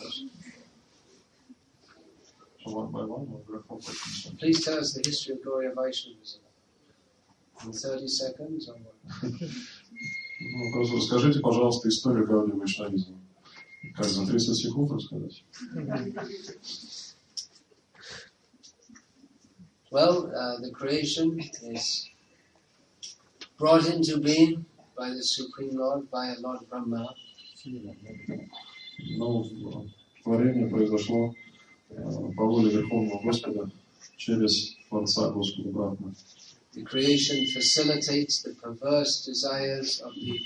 So one by one, we'll go for questions. Please tell us the history of Gaudiya Vaishnavism. In thirty seconds or what? Ну, просто расскажите, пожалуйста, историю Гаудия Вайшнавизма. Как за тридцать секунд рассказать? Well, uh, the creation is brought into being by the Supreme Lord, by Lord Brahma. Но творение произошло по воле Верховного Господа через Творца Господа Брахмы. The creation facilitates the perverse desires of the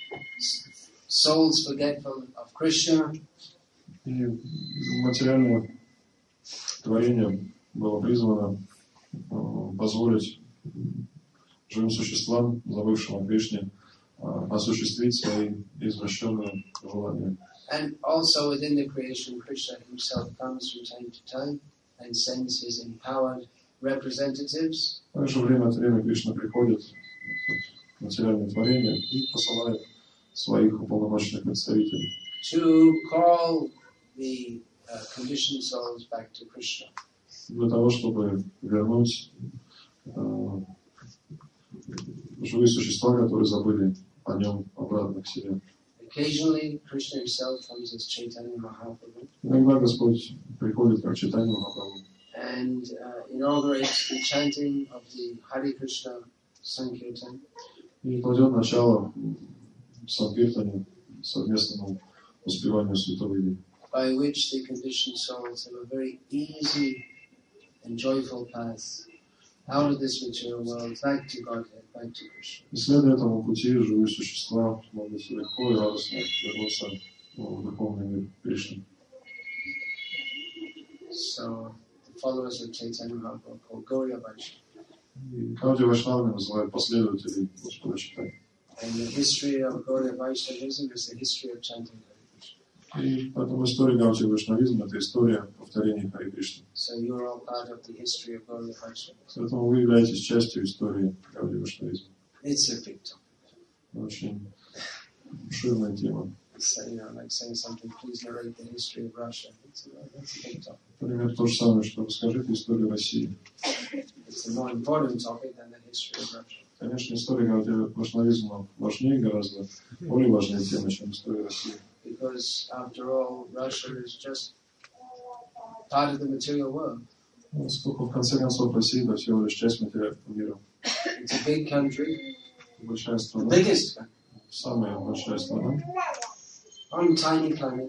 souls forgetful of Krishna. И материальное творение было призвано позволить живым существам, забывшим о Кришне, осуществить свои извращенные желания. And also within the creation, Krishna himself comes from time to time and sends his empowered representatives. Также время от времени Кришна приходит в материальное творение и посылает своих уполномоченных представителей. To call the uh, conditioned souls back to Krishna. Для того, чтобы вернуть э, живые существа, которые забыли о нем, обратно к себе. Occasionally, Krishna himself comes as Chaitanya Mahaprabhu. Иногда Господь приходит как Чайтанья Махапрабху And uh, inaugurates the chanting of the Hare Krishna Sankirtan. и кладет начало Санкиртане, совместному воспеванию святого имени, By which the conditioned souls have a very easy and joyful path out of this material world, back to Godhead, back to Krishna. И следуя этому пути живые существа могут легко и радостно вернуться в духовный мир Кришны. So, the followers of Chaitanya Mahaprabhu are called Gaudiya Vaishnava. И Гаудия Вайшнавами называют последователей Господа Чайтаньи. And the history of Gaudiya Vaishnavism is the history of chanting Hare Krishna. И поэтому история Гаудия Вайшнавизма – это история повторения Хари Кришны. So you're all part of the history of Gaudiya Vaishnavism. Поэтому вы являетесь частью истории Гаудия Вайшнавизма. It's a big topic. Очень обширная тема. It's, uh, you know, like saying something, please narrate the history of Russia. It's a, that's a big topic. Например, то же самое, что расскажите историю России. It's a more important topic than the history of Russia. Конечно, история Гаудия Вайшнавизма важнее, гораздо более важная тема, чем история России. Because, after all, Russia is just part of the material world. Поскольку, в конце концов, Россия – это всего лишь часть материального мира. It's a big country, Большая the страна, biggest country, самая большая страна, on tiny planet,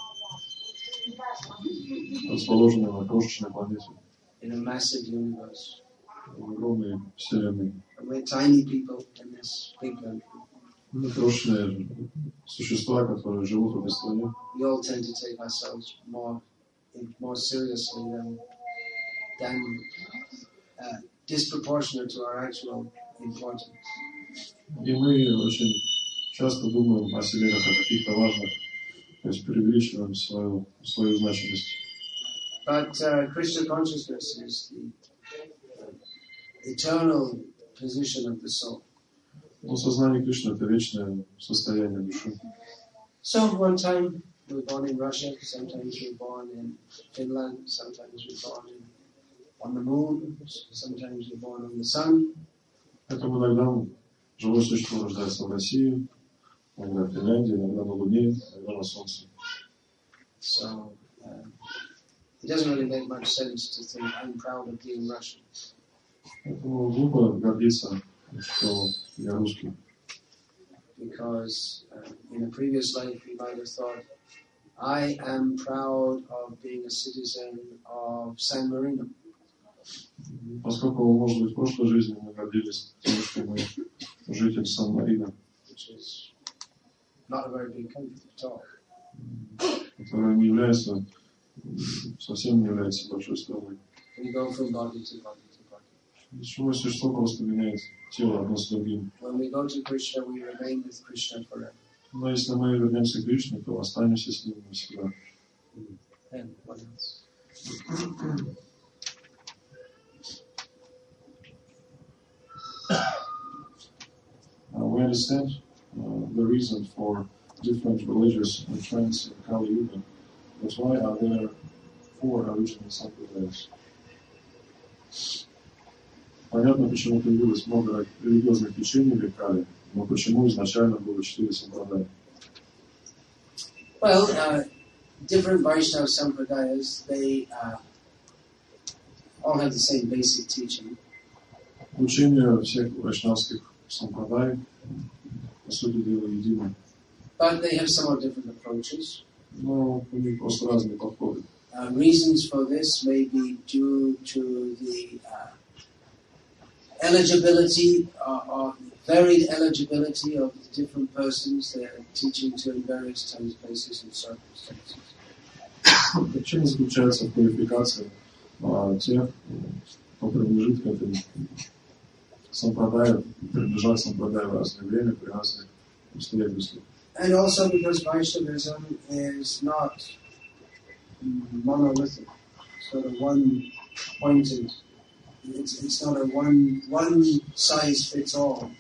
расположенная на крошечной планете, in a massive universe. в огромной вселенной. And we're tiny people in this big country. Мы крошечные существа, которые живут в этой стране. We all tend to take ourselves more, more seriously than, than uh, disproportionate to our actual importance. И мы очень часто думаем о себе как о каких-то важных, то есть преувеличиваем свою, свою значимость. But uh, Krishna consciousness is the uh, eternal position of the soul. Но сознание Кришны – это вечное состояние души. So one time we're born in Russia, sometimes we're born in Finland, sometimes we're born in, on the moon, sometimes we're born on the sun. Поэтому иногда живое существо рождается в России, иногда в Финляндии, иногда на Луне, иногда на Солнце. So uh, it doesn't really make much sense to think I'm proud of being Russian. Поэтому глупо гордиться, что я русский. Because uh, in a previous life we might have thought, I am proud of being a citizen of San Marino. Поскольку, может быть, в прошлой жизни мы гордились тем, что мы житель Сан-Марино, Which is not a very big country at all. которое не является, совсем не является большой страной. We go from body to body to body. Живое существо просто меняет тело одно с другим. When we go to Krishna, we remain with Krishna forever. Но если мы вернемся к Кришне, то останемся с ним навсегда. And what else? Uh, we understand uh, the reason for different religious trends in Kali Yuga, but why are there four original sampradayas? Понятно, почему появилось много религиозных течений в Кали, но почему изначально было четыре сампрадая? Well, uh, different Vaishnava sampradayas, they uh, all have the same basic teaching. Учение всех вайшнавских сампрадай, по сути дела, едино. But they have somewhat different approaches. Но у них просто разные подходы. Uh, reasons for this may be due to the uh, eligibility or, or varied eligibility of the different persons they're teaching to in various times, places, and circumstances. Причина заключается в квалификации а, тех, кто принадлежит к этим сампрадаю, принадлежат сампрадаю в разное время, при разных обстоятельствах. And also because Vaishnavism is not monolithic, sort of one-pointed. It's, it's not a one, one size fits all.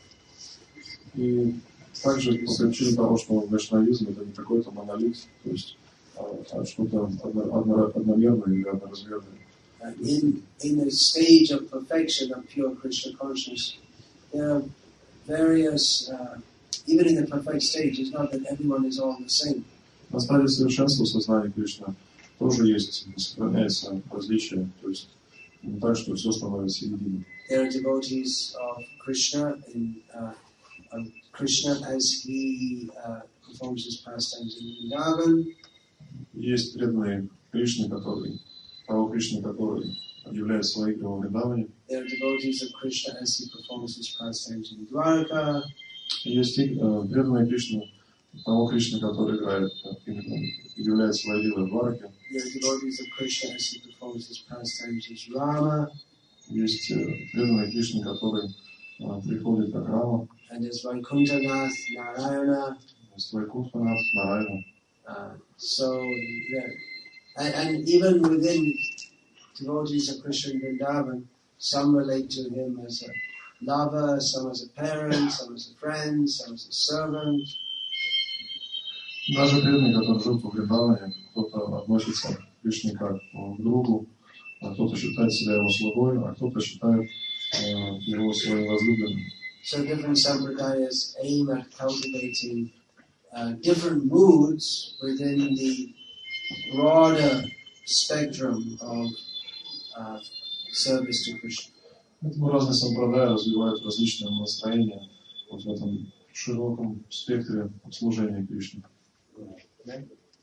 И также по причине того, что вайшнавизм это не какой-то монолит, то есть а, а что-то одно, одномерное или одноразмерное. Uh, in, in a stage of perfection of pure Krishna consciousness, there are various, uh, even in the perfect stage, it's not that everyone is all the same. На стадии совершенства сознания Кришны тоже есть, сохраняется различие, то есть не так, что все становится единым. There are devotees of Krishna, in, uh, of Krishna as he uh, performs his pastimes in Vrindavan. Есть преданные Кришны, которые того Кришны, который объявляет свои игры во Вриндаване. There are devotees of Krishna as he performs his pastimes in Dwarka. Есть э, преданные Кришны, того Кришны, который играет, объявляет свои игры в Двараке. There are devotees of Krishna as he performs his pastimes as Rama. Есть э, преданные Кришны, который э, приходит как Рама. And as Vaikuntanath, Narayana. Есть Вайкунтханат, Нарайна. Uh, so, yeah. And, and even within devotees of Krishna in Vrindavan, some relate to him as a lover, some as a parent, some as a friend, some as a servant. Даже преданные, которые живут во Вриндаване, кто-то относится к Кришне как к другу, а кто-то считает себя его слугой, а кто-то считает э, его своим возлюбленным. So different sampradayas aim at cultivating uh, different moods within the broader spectrum of uh, service to Krishna. Поэтому разные сампрадая развивают различные настроения вот в этом широком спектре служения Кришне. Okay?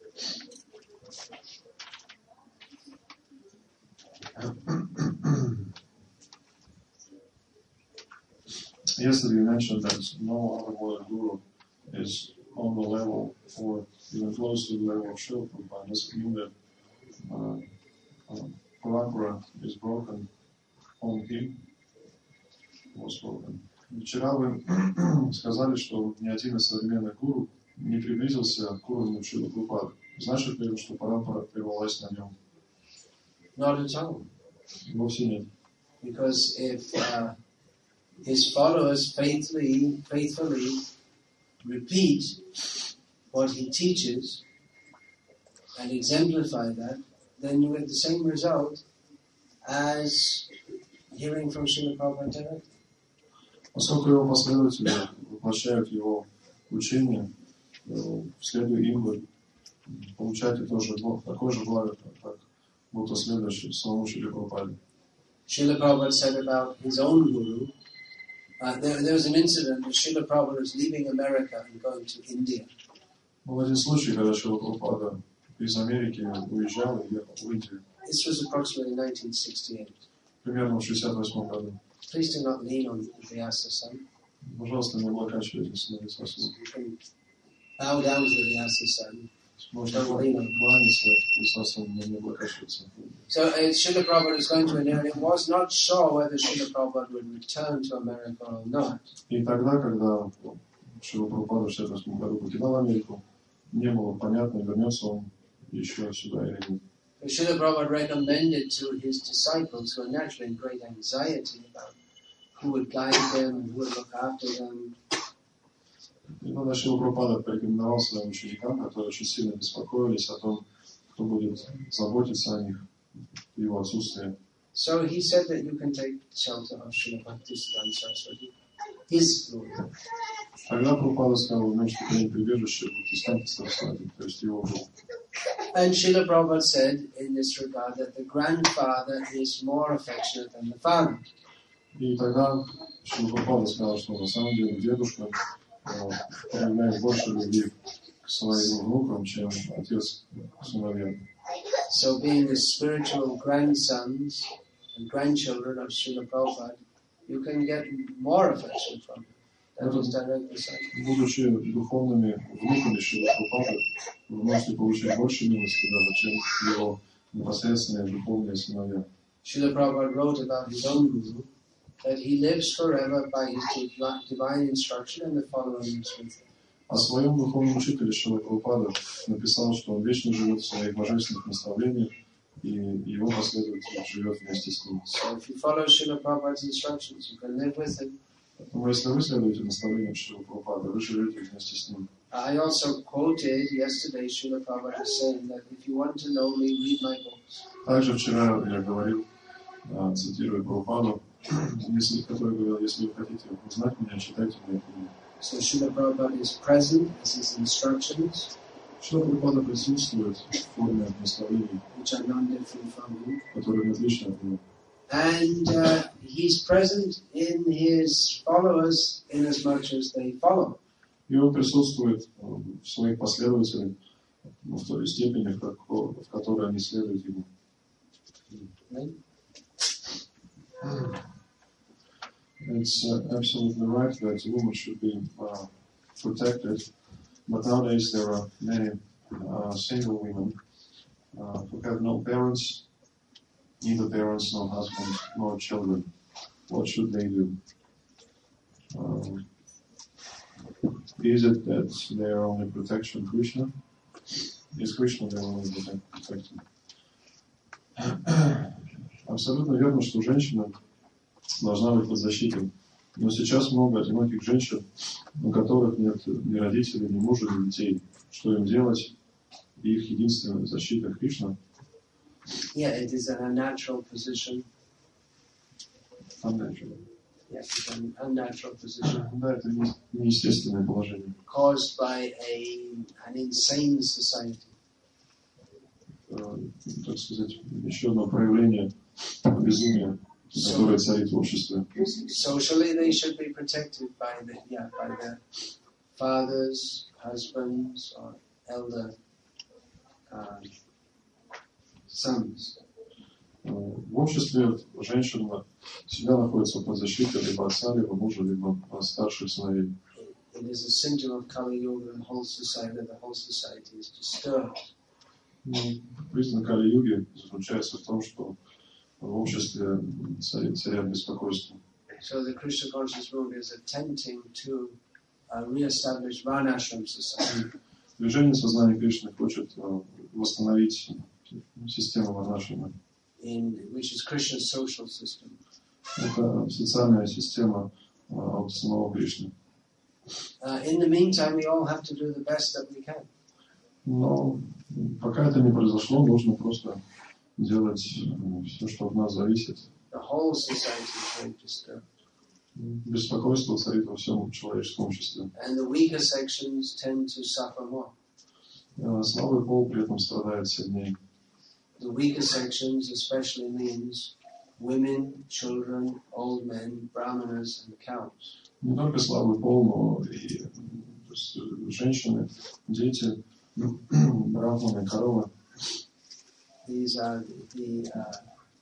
Yesterday you mentioned that no other world guru is on the level or even close to the level of Srila Prabhupada. Does it mean that uh, uh, Parampara is broken on him? Was broken. Вчера вы сказали, что ни один из современных гуру не приблизился к уровню Шрилы Прабхупады. Значит ли это, что Парампара прервалась на нем? Not at all. Вовсе нет. Because if uh, his followers faithfully, faithfully repeat what he teaches and exemplify that, then you get the same result as hearing from Srila Prabhupada directly. Поскольку его последователи воплощают его учение, следуя им, вы получаете тоже такое же благо, как будто следующий самому Шриле Прабхупаде. Srila Prabhupada said about his own guru, uh, there, there was an incident that Srila Prabhupada was leaving America and going to India. Был один случай, когда Шрила Прабхупада из Америки уезжал и ехал в Индию. This was approximately nineteen sixty-eight. Примерно в шестьдесят восьмом году. Please do not lean on the Vyasa-san. Пожалуйста, не облокачивайтесь на лицо. You can bow down to the Vyasa-san. Можно кланяться и сасом, но не облокачиваться. So uh, Srila Prabhupada was going to India and he was not sure whether Srila Prabhupada would return to America or not. И тогда, когда Шрила Прабхупада в шестьдесят восьмом году покидал Америку, не было понятно, вернется он еще сюда или нет. Srila Prabhupada recommended to his disciples, who are naturally in great anxiety about who would guide them and who would look after them. И тогда Шрила Прабхупада порекомендовал своим ученикам, которые очень сильно беспокоились о том, кто будет заботиться о них в его отсутствии. So he said that you can take shelter of Srila Bhaktisiddhanta Saraswati, his Guru. Тогда Прабхупада сказал, вы можете принять прибежище Бхактисиданта Сарасвати, то есть его Гуру. And Srila Prabhupada said in this regard that the grandfather is more affectionate than the father. И тогда Шрила Прабхупада сказал, что на самом деле дедушка проявляет больше любви к своим внукам, чем отец к сыновьям. So being the spiritual grandsons and grandchildren of Srila Prabhupada, you can get more affection from him. That was direct disciple. Будучи духовными внуками Шрилы Прабхупады, вы можете получить больше милости даже, чем его непосредственные духовные сыновья. Srila Prabhupada wrote about his own Guru that he lives forever by his divine instruction and the followers with him. О своем духовном учителе Шрила Прабхупада написал, что он вечно живет в своих божественных наставлениях, и его последователь живет вместе с ним. So if you follow Srila Prabhupada's instructions, you can live with him. Поэтому, если вы следуете наставлениям Шрилы Прабхупады, вы живете вместе с ним. I also quoted yesterday Srila Prabhupada saying that if you want to know me, read my books. Также вчера я говорил, цитирую Прабхупаду, если, который говорил, если вы хотите узнать меня, читайте мои книги. So Srila Prabhupada is present as his instructions, Шрила Прабхупада присутствует в форме наставлений, which are non-different from him. которые отличны от него. And uh, he's present in his followers in as much as they follow. И он присутствует в своих последователях в той степени, в, как, в которой они следуют ему. Right? It's uh, absolutely right that women should be uh, protected, but nowadays there are many uh, single women uh, who have no parents, neither parents, no husbands, nor children. What should they do? Um, is it that they are only protection Krishna? Is Krishna their only protection? Абсолютно верно, что женщина должна быть под защитой. Но сейчас много одиноких женщин, у которых нет ни родителей, ни мужа, ни детей. Что им делать? И их единственная защита Кришна. Yeah, it is an unnatural position. Unnatural. Yeah, it's an unnatural position Да, это не, неестественное положение. caused by a an insane society. Э, так сказать, еще одно проявление безумия, которое царит в обществе. Socially, they should be protected by the yeah by their fathers, husbands, or elder um, sons. В обществе женщина всегда находится под защитой либо отца, либо мужа, либо старших сыновей. It is a symptom of Kali Yuga, the whole society, the whole society is disturbed. Признак Кали-юги заключается в том, что в обществе царит, царят беспокойство. So the Krishna conscious movement is attempting to uh, re-establish Varnashram society. Движение сознания Кришны хочет восстановить систему Варнашрама. In which is Krishna's social system. Это социальная система от самого Кришны. Uh, in the meantime, we all have to do the best that we can. Но пока это не произошло, нужно просто делать все, что от нас зависит. The whole society is very disturbed. Беспокойство царит во всем человеческом обществе. And the weaker sections tend to suffer more. Слабый пол при этом страдает сильнее. The weaker sections especially means women, children, old men, brahmanas, and cows. Не только слабый пол, но и то есть, женщины, дети, браманы, коровы. These are the uh,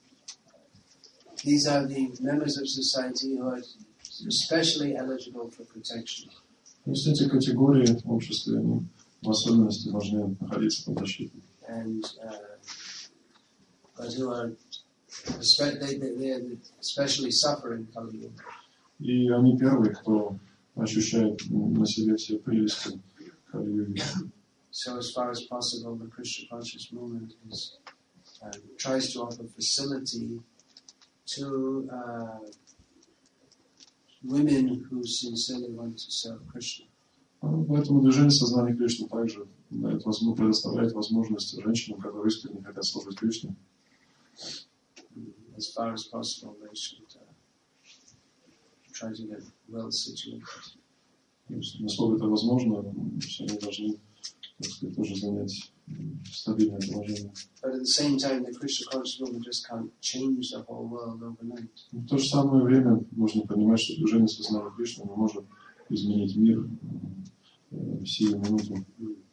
these are the members of society who are especially eligible for protection. То есть эти категории в обществе, они в особенности должны находиться под защитой. And uh, but who are they, they, they are especially suffering Kali Yuga. И они первые, кто ощущает на себе все прелести Кали-юги. So as far as possible, the Krishna conscious movement is uh, tries to offer facility to uh, women who sincerely want to serve Krishna. Поэтому движение сознания Кришны также дает, предоставляет возможность женщинам, которые искренне хотят служить Кришне. As far as possible, they should uh, try to get well situated. Насколько это возможно, все они должны, так сказать, тоже занять стабильное положение. But at the same time, the Krishna conscious movement just can't change the whole world overnight. В то же самое время нужно понимать, что движение сознания Кришны не может изменить мир в сию минуту.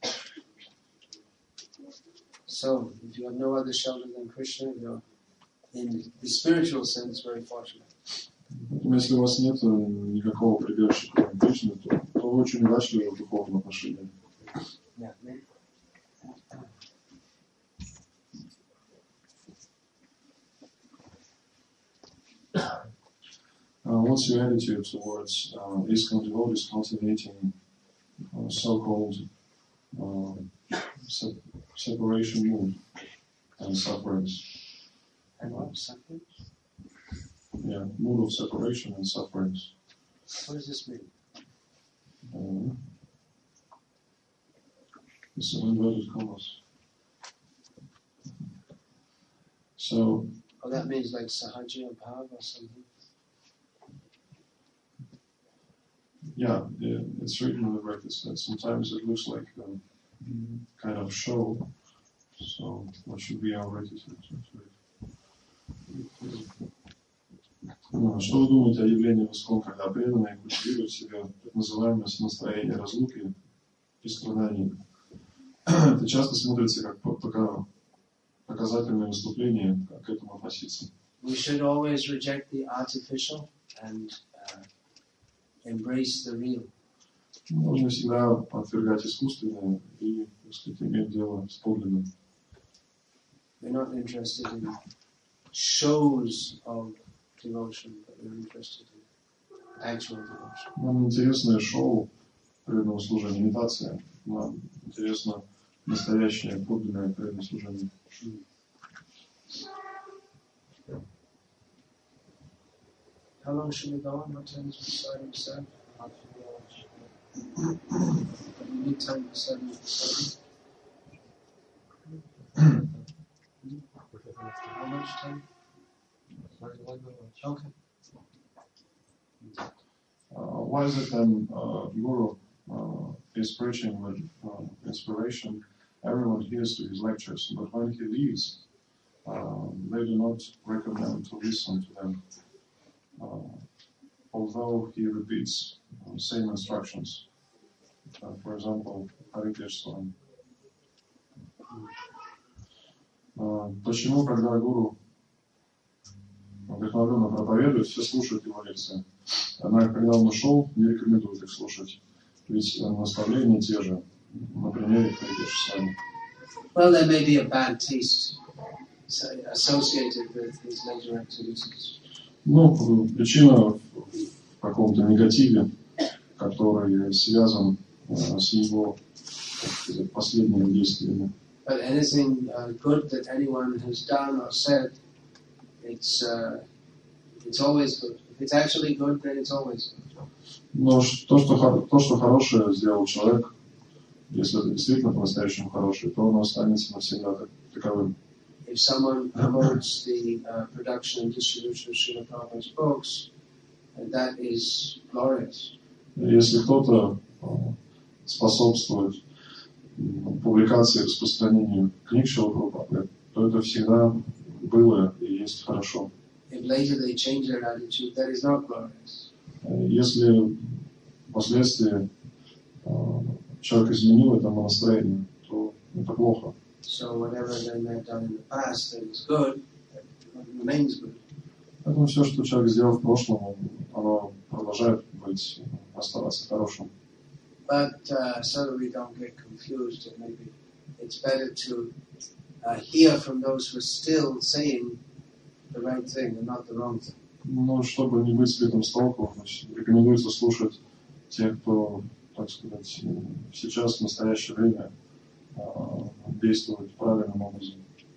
So, if you have no other shelter than Krishna, you're, in the spiritual sense, very fortunate. Если у вас нет никакого прибежища, кроме Кришны, то, то вы очень удачливы в духовном отношении. Yeah. Uh, what's your attitude towards uh, ISKCON devotees cultivating uh, so-called uh, se- separation mood and sufferings? And what? Suffering? Yeah, mood of separation and sufferings. What does this mean? Uh, it's an inverted commas. So, Oh, that means like Sahaja Bhav or something? yeah, yeah, it's written in the records that sometimes it looks like a kind of show. So, what should be our attitude to it? Ну, что вы думаете о явлении в ИСККОН, когда преданные культивируют в себе так называемое настроение разлуки и страданий? Это часто смотрится как пока показательное выступление, как к этому относиться. We should always reject the artificial and uh, embrace the real. Нужно всегда отвергать искусственное и, так сказать, иметь дело с подлинным. We're not interested in shows of devotion, but we're interested in actual devotion. Нам интересное шоу преданного служения, имитация. Нам интересно настоящее, подлинное преданное служение. How long should we go on? What time is we starting to serve? We need time for seven. How much time? Okay. Uh, why is it then uh, Guru uh, is preaching with uh, inspiration? Everyone hears to his lectures, but when he leaves, uh, they do not recommend to listen to them. Uh, although he repeats the uh, same instructions. Uh, for example, Hare Krishna. Uh, почему, когда Гуру вдохновенно проповедует, все слушают его лекции? Однако, когда он ушел, не рекомендуют их слушать. Ведь наставления те же. На примере Хари Кришна. Well, there may be a bad taste associated with his later activities. Ну, причина в каком-то негативе, который связан э, с его, так сказать, последними действиями. But anything uh, good that anyone has done or said, it's uh, it's always good. If it's actually good, then it's always good. Но то, что, то, что хорошее сделал человек, если это действительно по-настоящему хорошее, то оно останется навсегда так, таковым. If someone promotes the uh, production and distribution of Srila Prabhupada's books, that is glorious. Если кто-то э, способствует э, публикации и распространению книг Шрилы Прабхупады, то это всегда было и есть хорошо. If later they change their attitude, that is not glorious. Если впоследствии э, человек изменил это настроение, то это плохо. So whatever they may have done in the past that is good, that remains good. Поэтому все, что человек сделал в прошлом, оно продолжает быть, оставаться хорошим. But uh, so that we don't get confused, it maybe it's better to uh, hear from those who are still saying the right thing and not the wrong thing. Но чтобы не быть сбитым с толку, рекомендуется слушать тех, кто, так сказать, сейчас, в настоящее время, действует правильным образом,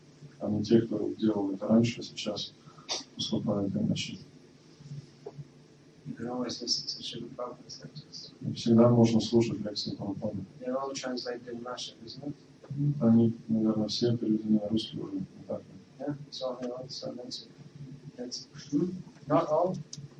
а не те, кто делал это раньше, а сейчас поступают иначе. You can always listen to Srila Prabhupada's lectures. Всегда можно слушать лекции Прабхупады. They're all translated in Russian, isn't it? Они, наверное, все переведены на русский уже, не так ли? Yeah, it's all here also. That's it. That's hmm? Not all.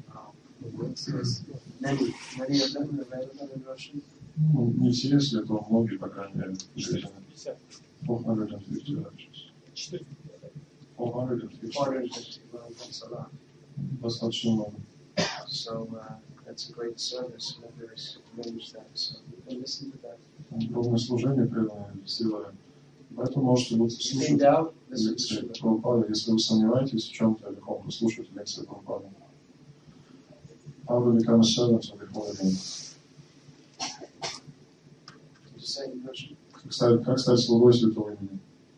Many, many of them are available in Russian. Ну, не все, если то многие, по крайней мере, переведены. four hundred fifty lectures. four hundred fifty. four hundred fifty, well, that's a lot. Достаточно много. So uh, that's a great service. Whoever has arranged that, so you can listen to that. Огромное служение преданное силой. Поэтому можете вот If in слушать doubt, listen to лекции Srila. Прабхупады. Если вы сомневаетесь в чем-то или ком-то, слушайте лекции Прабхупады. How to become a servant of the Holy Name. Did you say in Russian? Как стать, как стать слугой святого имени?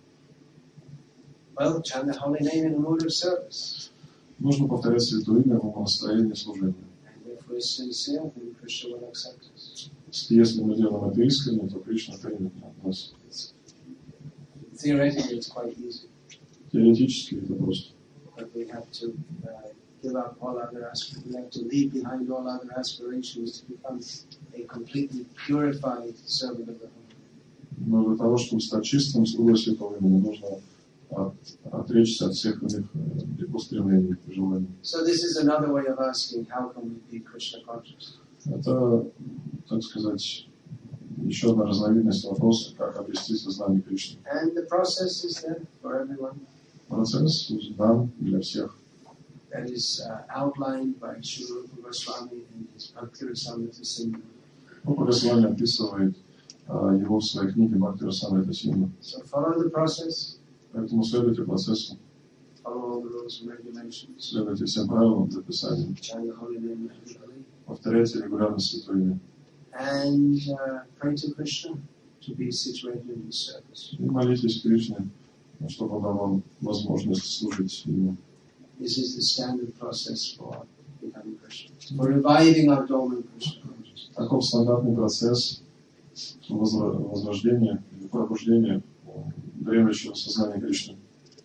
Well, chant the holy name in a mood of service. Нужно повторять святое имя в настроении служения. And if we're sincere, then Krishna will accept us. Если мы делаем это искренне, то Кришна примет нас. Theoretically, it's quite easy, Теоретически это просто. but we have to uh, give up all other aspirations. We have to leave behind all other aspirations to become a completely purified servant of the Holy. Но для того, чтобы стать чистым слугой святого имени, нужно от, отречься от всех иных э, устремлений и желаний. So this is another way of asking, how can we be Krishna conscious? Это, так сказать, еще одна разновидность вопроса, как обрести сознание Кришны. And the process is there for everyone. Процесс дан для всех. That is uh, outlined by Srila Rupa Goswami in his Bhakti-rasamrita Sindhu. Руpa Госвами описывает а, его в своей книге Бхакти-расамрита Синдху. So follow the process, Поэтому следуйте процессу, follow all the rules and regulations, следуйте всем правилам записания, chant the holy name regularly, повторяйте регулярно святое имя and uh, pray to Krishna to be situated in his service. и молитесь Кришне, чтобы он дал вам возможность служить ему. This is the standard process for becoming Krishna, for reviving our dormant Krishna consciousness. Таков стандартный процесс возра- возрождения или пробуждения дремлющего сознания Кришны.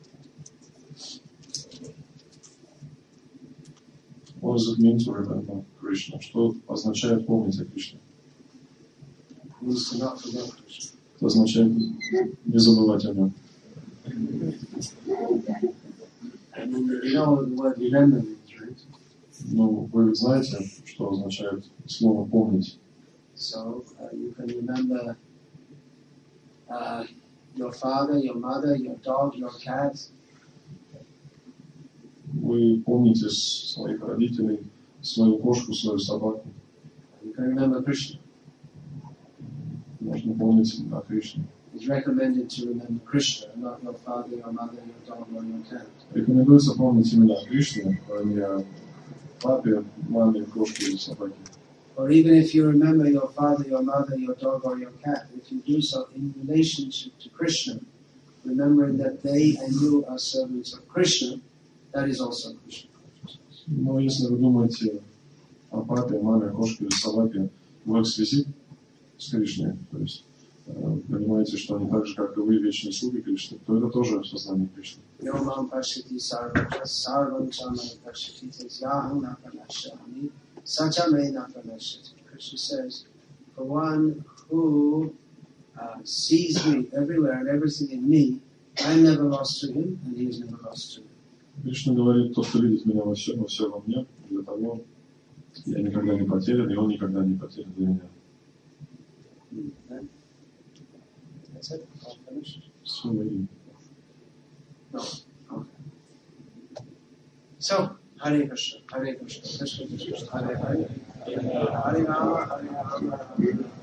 What does it mean to remember Krishna? Что означает помнить о Кришне? It means to not forget Krishna. Это означает не забывать о нем. I mean, you know what the word remember means, right? Ну, вы ведь знаете, что означает слово «помнить». So uh, you can remember uh, your father, your mother, your dog, your cat. Вы помните своих родителей, свою кошку, свою собаку. You can remember Krishna. Можно помнить о Кришне. It's recommended to remember Krishna, not your father, your mother, your dog, or your cat. Рекомендуется помнить именно о Кришне, а не о папе, маме, кошке или собаке. Or even if you remember your father, your mother, your dog, or your cat, if you do so in relationship to Krishna, remembering that they and you are servants of Krishna, that is also Krishna consciousness. Но если вы думаете о папе, маме, кошке или собаке в их связи с Кришной, то есть э, понимаете, что они так же, как и вы, вечные слуги Кришны, то это тоже сознание Кришны. Yomam pashiti sarvatra sarvam chamay pashiti tasyaham napanashami sachamay napanashati. Krishna says, for one who uh, sees me everywhere and everything in me, I am never lost to him and he is never lost to me. Кришна говорит, тот, кто видит меня во всем, во всем во мне, для того, я никогда не потерян, и он никогда не потерян для меня. Okay. That's it. All finished? Все мои. No. Okay. So, Hare Krishna, Hare Krishna, Krishna Krishna, Hare Hare, Hare Rama, Hare Rama,